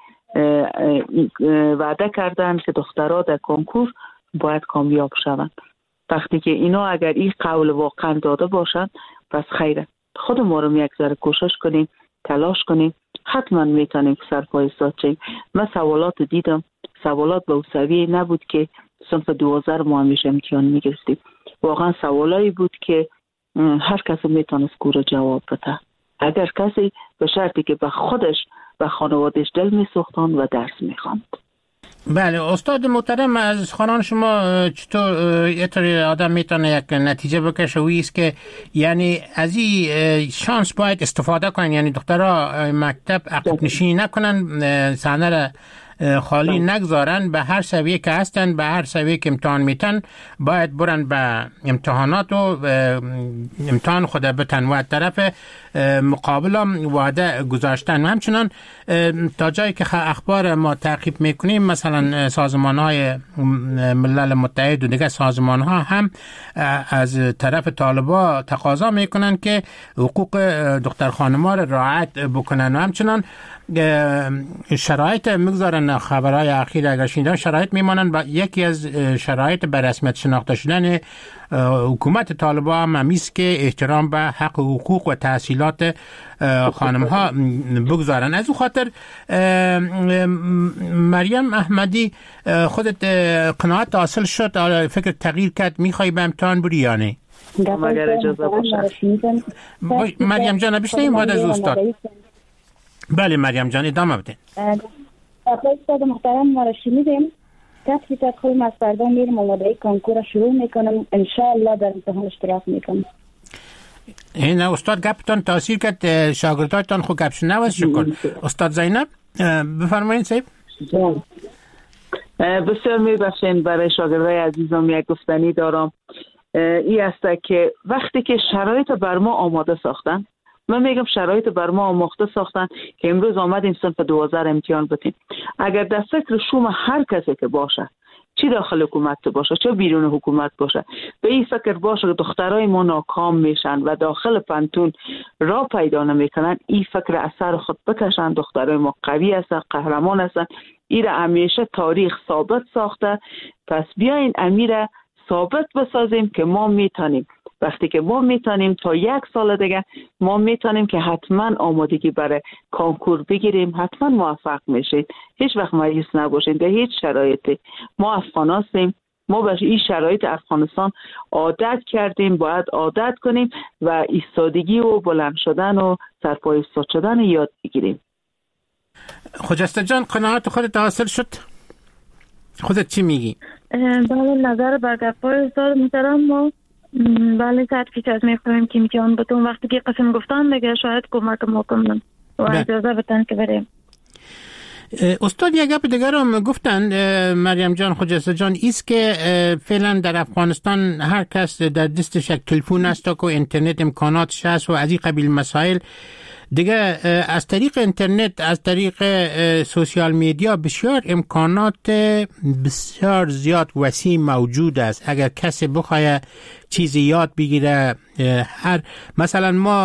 وعده کردن که دخترها در کنکور باید کامیاب شوند. وقتی که اینا اگر این قول واقعا داده باشند پس خیره. خود ما رو یک ذره کوشش کنیم، تلاش کنیم، حتما میتونیم که سرپای ایستاد شیم. من سوالات دیدم، سوالات به سویه نبود که صنف دوازده ما همیشه امتحان میگرفتیم. واقعا سوالایی بود که هر کسی میتونست گوره جواب بده، اگر کسی به شرطی که به خودش و خانوادش دل میسوختان و درس میخواند. بله استاد محترم، از خانان شما چطور یه طوری آدم میتونه یک نتیجه بکشه و است که یعنی از این شانس باید استفاده کنن، یعنی دخترها مکتب عقب نشینی نکنن، صحنه را خالی نگذارن، به هر سویه که هستن، به هر سویه که امتحان میتن باید برن به امتحانات و امتحان خود بتن و طرف مقابل هم وعده گذاشتن. و همچنان تا جایی که اخبار ما تعقیب میکنیم، مثلا سازمان های ملل متحد و دیگه سازمان ها هم از طرف طالبا تقاضا میکنن که حقوق دختر خانما را رعایت بکنن و همچنان شرایط میگذارن. خبرهای اخیر اگر شنیدن شرایط میمانن و یکی از شرایط به رسمیت شناخته شدن حکومت طالبان هم همیست که احترام به حق حقوق و تحصیلات خانم ها بگذارن. از او خاطر مریم احمدی، خودت قناعت حاصل شد؟ فکر تغییر کرد میخوای به امتحان بری یا نه؟ اگر اجازه باشه مریم جان بشنیم بعد از استاد. بله مریم جان ادامه بدین. استاد محترم ما را شنیدیم. کسی تا خودم از فردا میرم آماده کنکور شروع میکنم، انشاءالله در امتحان اشتراک میکنم. این استاد گپتان تاثیر کرد، شاگردایتان خوب گپش نوست شکر. استاد زینب بفرمایید صاحب. بسیار میبخشین، برای شاگردای عزیزم یک گفتنی دارم. این است که وقتی که شرایط بر ما آماده ساختن، من میگم شرایط بر ما آماده ساختن که امروز آمدیم صنف دوازده امتحان بدیم. اگر در فکر شما هر کسی که باشه، چی داخل حکومت باشه چه بیرون حکومت باشه، به این فکر باشه که دخترای ما ناکام میشن و داخل پانتون را پیدا نمیکنن، این فکر اثر خود بکشن. دخترای ما قوی هستن، قهرمان هستن، این را همیشه تاریخ ثابت ساخته. پس بیاین امیر ثابت بسازیم که ما میتونیم. وقتی که ما میتونیم تا یک سال دیگه ما میتونیم که حتما آمادگی برای کنکور بگیریم، حتما موفق میشید. هیچ وقت مایوس نباشید در هیچ شرایطی. ما افغان هستیم، ما به این شرایط افغانستان عادت کردیم، باید عادت کنیم و ایستادگی و بلند شدن و سرپای ایستاد شدن یاد بگیریم. خجسته جان، قناعت خودت حاصل شد؟ خودت چی میگی؟ بله، نظر بر گپای استاد محترم ما بله صد فیصد میخوایم که امتحان بتون وقتی که قسم گفتن دیگه شاید کمک ما کنن و اجازه بدن که بریم. استاد یک گپ دیگر هم گفتن مریم جان، خجسته جان، ایست که فعلا در افغانستان هر کس در دستش یک تلفن است و اینترنت امکاناتش هست و از این قبیل مسائل دیگه از طریق اینترنت، از طریق سوشیال میدیا بسیار امکانات بسیار زیاد وسیع موجود است. اگر کسی بخواد چیزی یاد بگیره، هر مثلا ما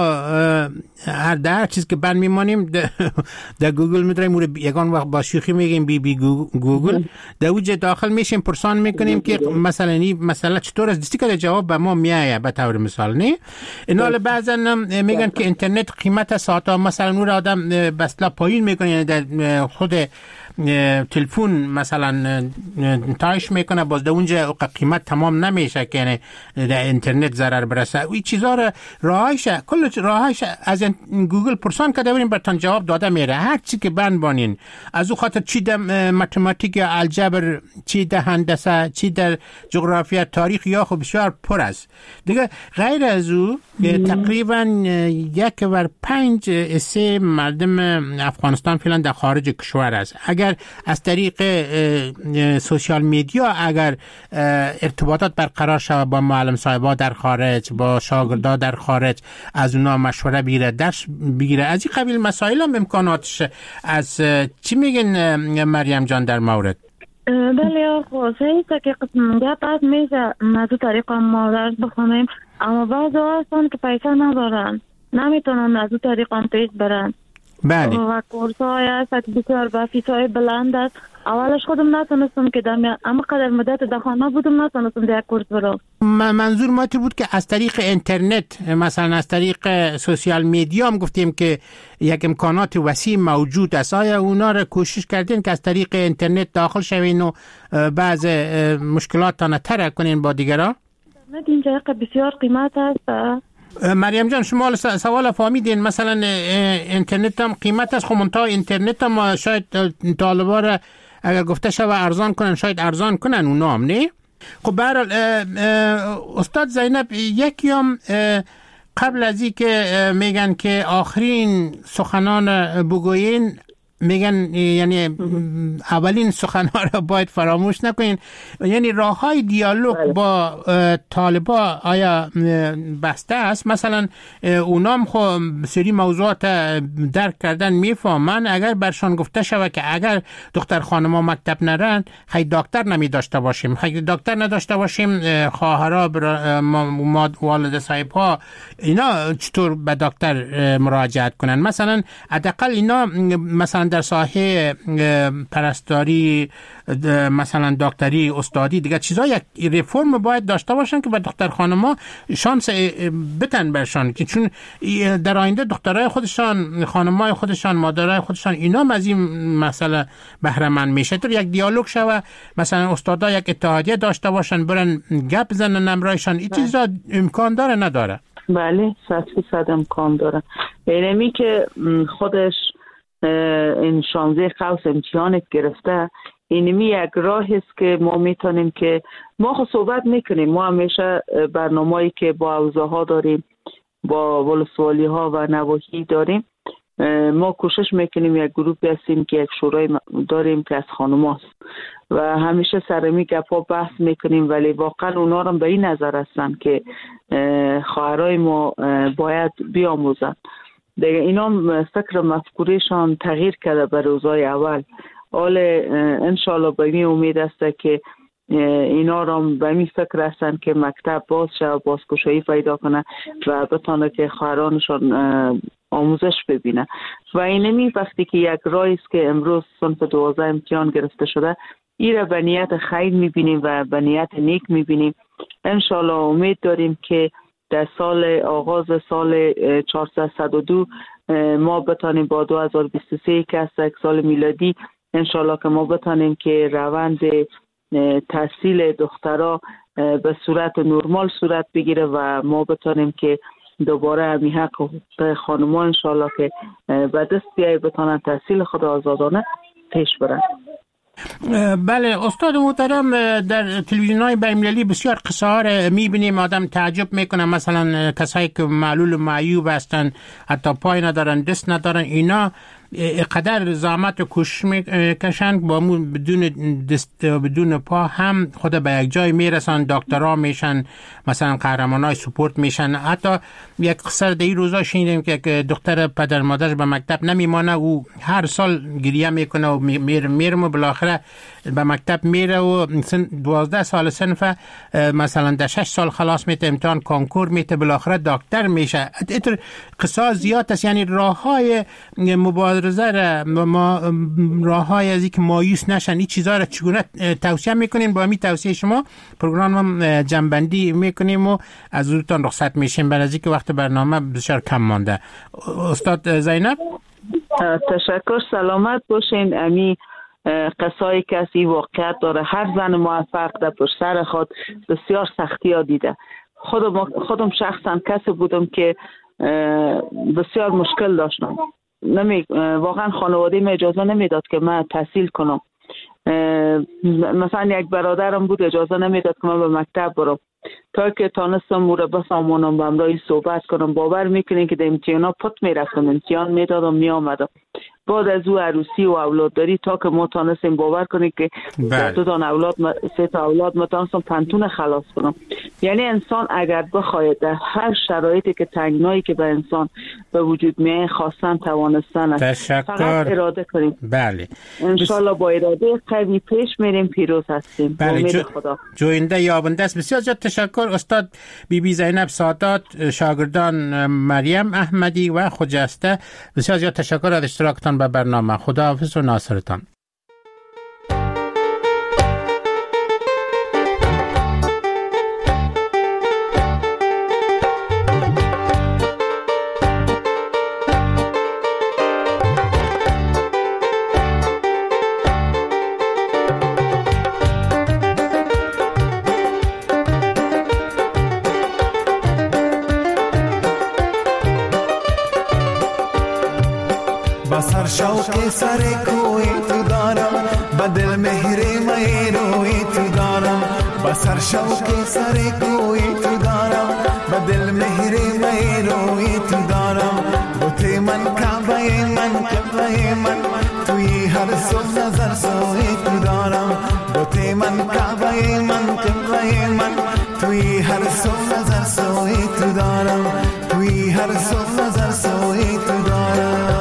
هر در چیز که بند میمانیم در گوگل میداریم، یگان وقت با شوخی میگیم بی بی گوگل، در اوج داخل میشیم پرسان میکنیم که مثلا این مسئله چطور از دستی که جواب به ما میایه. به طور مثال نه اینا بعضا میگن که اینترنت قیمت ساعت مثلا نور آدم بسلا پایین میکنه، یعنی در خود تلفن مثلا تایش میکنه، باز در اونجا قیمت تمام نمیشه که یعنی در اینترنت ضرر برسه. این چیزا رو راهش کل راهش از گوگل پرسان کرده بودین براتون جواب داده میره. هر چی که بند بانین از او خاطر چی در متماتیک یا الجبر، چی در هندسه، چی در جغرافیا، تاریخ یا خب بسیار پر است دیگه. غیر از او تقریبا یک ور پنج سه مردم افغانستان فعلا در خارج کشور است. اگر از طریق سوشیال میدیا اگر ارتباطات برقرار شود با معلم صاحبا در خارج، با شاگردا در خارج، از اونا مشوره بگیره، درس بگیره، از این قبیل مسائل هم امکاناتش از چی میگن مریم جان در مورد؟ بله خب صحیح که قسم گپ از میشه از اون طریق ما درس بخونیم، اما بعضی هستن که پیسه ندارن، نمیتونن از اون طریق هم پیش برن. بله. و کورس های هست بسیار با فیسای بلند است. اولش خودم نتونستم که در اما قدر مدت در خانه بودم نتونستم در کورس برم. منظور ما بود که از طریق اینترنت، مثلا از طریق سوشیال میدیا هم گفتیم که یک امکانات وسیع موجود است. آیا اونا را کوشش کردین که از طریق اینترنت داخل شوین و بعض مشکلاتتان تر کنین با دیگران؟ اینترنت اینجا بسیار قیمت است. مریم جان، شما سوال فهمیدین، مثلا اینترنت هم قیمت است، خب منتها اینترنت هم شاید طالبا را اگر گفته شود ارزان کنن شاید ارزان کنن اونا هم نه. خب به هر حال استاد زینب، یکی هم قبل از این که میگن که آخرین سخنان بگوین، میگن یعنی اولین سخنها را باید فراموش نکنین، یعنی راه های دیالوگ با طالبا آیا بسته است؟ مثلا اونام خب سری موضوعات درک کردن میفهمن، اگر برشان گفته شود که اگر دختر خانما مکتب نرن خیلی دکتر نمی داشته باشیم، خیلی دکتر نداشته باشیم، خواهرها والد صاحب ها اینا چطور به دکتر مراجعت کنن؟ مثلا حداقل اینا مثلا در ساحه پرستاری، مثلا دکتری، استادی، دیگه چیزا یک رفرم باید داشته باشن که به دختر خانما شانس بتن برشان، که چون در آینده دخترای خودشان، خانمای خودشان، مادرای خودشان اینا از این مسئله بهره مند میشه. تو یک دیالوگ شوه، مثلا استادا یک اتحادیه داشته باشن، برن گپ بزنن نمرایشان، این چیزا امکان داره نداره؟ بله صد فیصد امکان داره. اینمی که خودش این شانزده قوس امتحانت گرفته، اینمی یک راه است که ما میتونیم که ما خود صحبت میکنیم. ما همیشه برنامه‌ای که با حوزه ها داریم، با ولسوالی ها و نواحی داریم، ما کوشش میکنیم یک گروپی هستیم که یک شورای داریم که از خانماست و همیشه سرمی گپا بحث میکنیم، ولی واقعا اونا هم به این نظر هستن که خواهرای ما باید بیاموزن. دیگه اینا فکر مفکورشان تغییر کرده به روزای اول. حال انشالله به این امید است که اینا را به این فکر هستند که مکتب باز شد، بازگشایی پیدا کنه و بتانه که خواهرانشان آموزش ببینه. و اینمی وقتی که یک رای است که امروز صنف دوازده امتحان گرفته شده، این را به نیت خیر میبینیم و به نیت نیک میبینیم. انشالله امید داریم که در سال آغاز سال چهارصد و دو ما بتانیم با دو هزار و بیست و سه که است یک سال میلادی، انشالله که ما بتانیم که روند تحصیل دخترها به صورت نرمال صورت بگیره و ما بتانیم که دوباره همی حق حقوق خانم‌ها انشالله که به دست بیایی بتانن تحصیل خود آزادانه پیش برن. بله استاد محترم، در تلویزیون‌های بین‌المللی بسیار قصه ها را می‌بینیم، آدم تعجب میکنه. مثلا کسایی که معلول و معیوب هستن، حتی پای ندارن، دست ندارن، اینا قدر زحمت و کوشش میکشن با بدون دست و بدون پا هم خود به یک جای میرسن، دکترها میشن، مثلا قهرمانای سپورت میشن. حتی یک قصه در این روزا شنیدیم که دختر پدر مادرش به مکتب نمیمانه، او هر سال گریه میکنه و میره میره و بالاخره به مکتب میره و دوازده سال صنف مثلا در شش سال خلاص میته، امتحان کنکور میته، بالاخره دکتر میشه. اینطور قصه زیاد است. یعنی راههای مبارزه را ما راههای از اینکه مایوس نشن این چیزا را چگونه توصیه میکنین؟ با می توصیه شما پروگرام هم جنبندی میکنیم و از حضورتان رخصت میشیم، برای اینکه وقت برنامه بسیار کم مانده. استاد زینب تشکر، سلامت باشین. امی قصای کسی واقعیت داره. هر زن موفق در پر سر خود بسیار سختی ها دیده. خودم خودم شخصا کسی بودم که بسیار مشکل داشتم. نمی واقعا خانواده من اجازه نمیداد که من تحصیل کنم. مثلا یک برادرم بود اجازه نمیداد که من به مکتب برم، تا که تانستم او را بفهمونم و همراهی صحبت کنم. باور میکنین که در امتحانا پت میرفتم، امتحان میدادم میامدم. بعد از او عروسی و اولاد داری تا که ما تانستیم، باور کنید که دو تا اولاد سه تا اولاد ما تانستم پنتون خلاص کنم. یعنی انسان اگر بخواهد در هر شرایطی که تنگنایی که به انسان به وجود میاد خواستن توانستن است، فقط اراده کنیم. بله انشالله با اراده قوی پیش میریم، پیروز هستیم. بله امید جو... خدا جوینده یابنده است. بسیار زیاد تشکر استاد بی بی زینب سادات، شاگردان مریم احمدی و خجسته. بسیار زیاد تشکر از اشتراکتان به برنامه. خداحافظ و ناصرتان. بسر شوق سر کوی تو دارم، بدل مهری می روی تو دارم. بسر شوق سر کوی تو دارم، بدل مهری می روی تو دارم. بوتی من کعبه من کعبه من، توی هر سو نظر سوی تو دارم. بوتی من کعبه من کعبه من، توی هر سو نظر سوی تو دارم. توی هر سو نظر سوی تو دارم.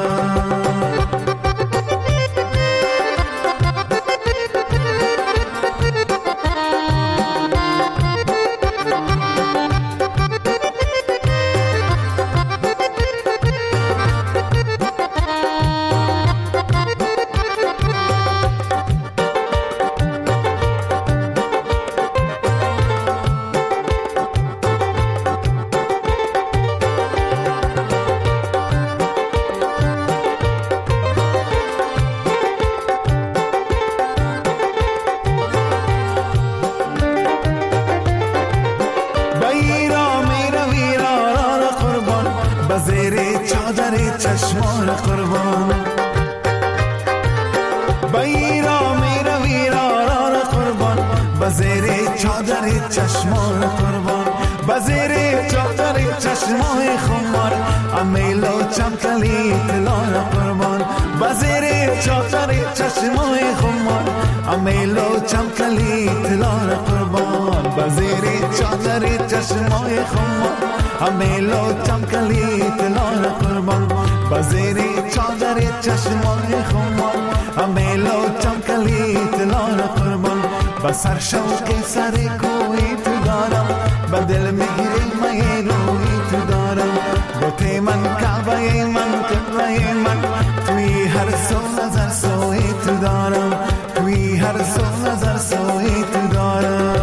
امیلو چمکلی تلال قربان بزیری چادر چشمان خمان امیلو چمکلی تلال قربان بسر شوق سر کوی تو دارم به دل مهری مای روی تو دارم بوته من کعبه من قبله من توی هر سو نظر سوی تو دارم توی هر سو نظر سوی تو دارم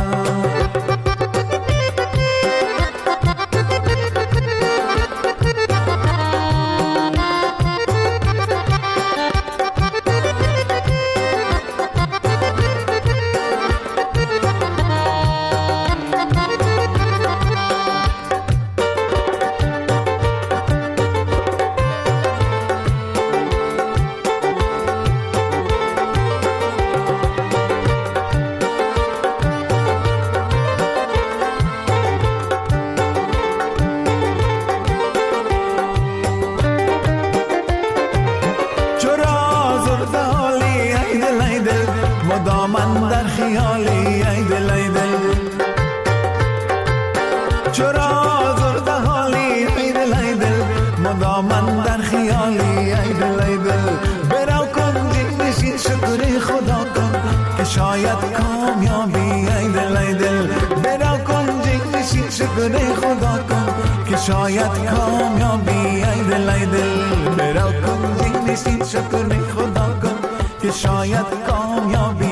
مدامن در خیالی ای دل ای دل چرا زرد حالی ای دل ای دل مدامن در خیالی ای دل ای دل برو کن جی نشین شکر خدا کن که شاید کامیابی ای دل ای دل برو کن جی نشین شکر خدا کن که شاید کامیابی ای دل ای دل برو کن جی نشین شکر خدا کن که شاید کامیابی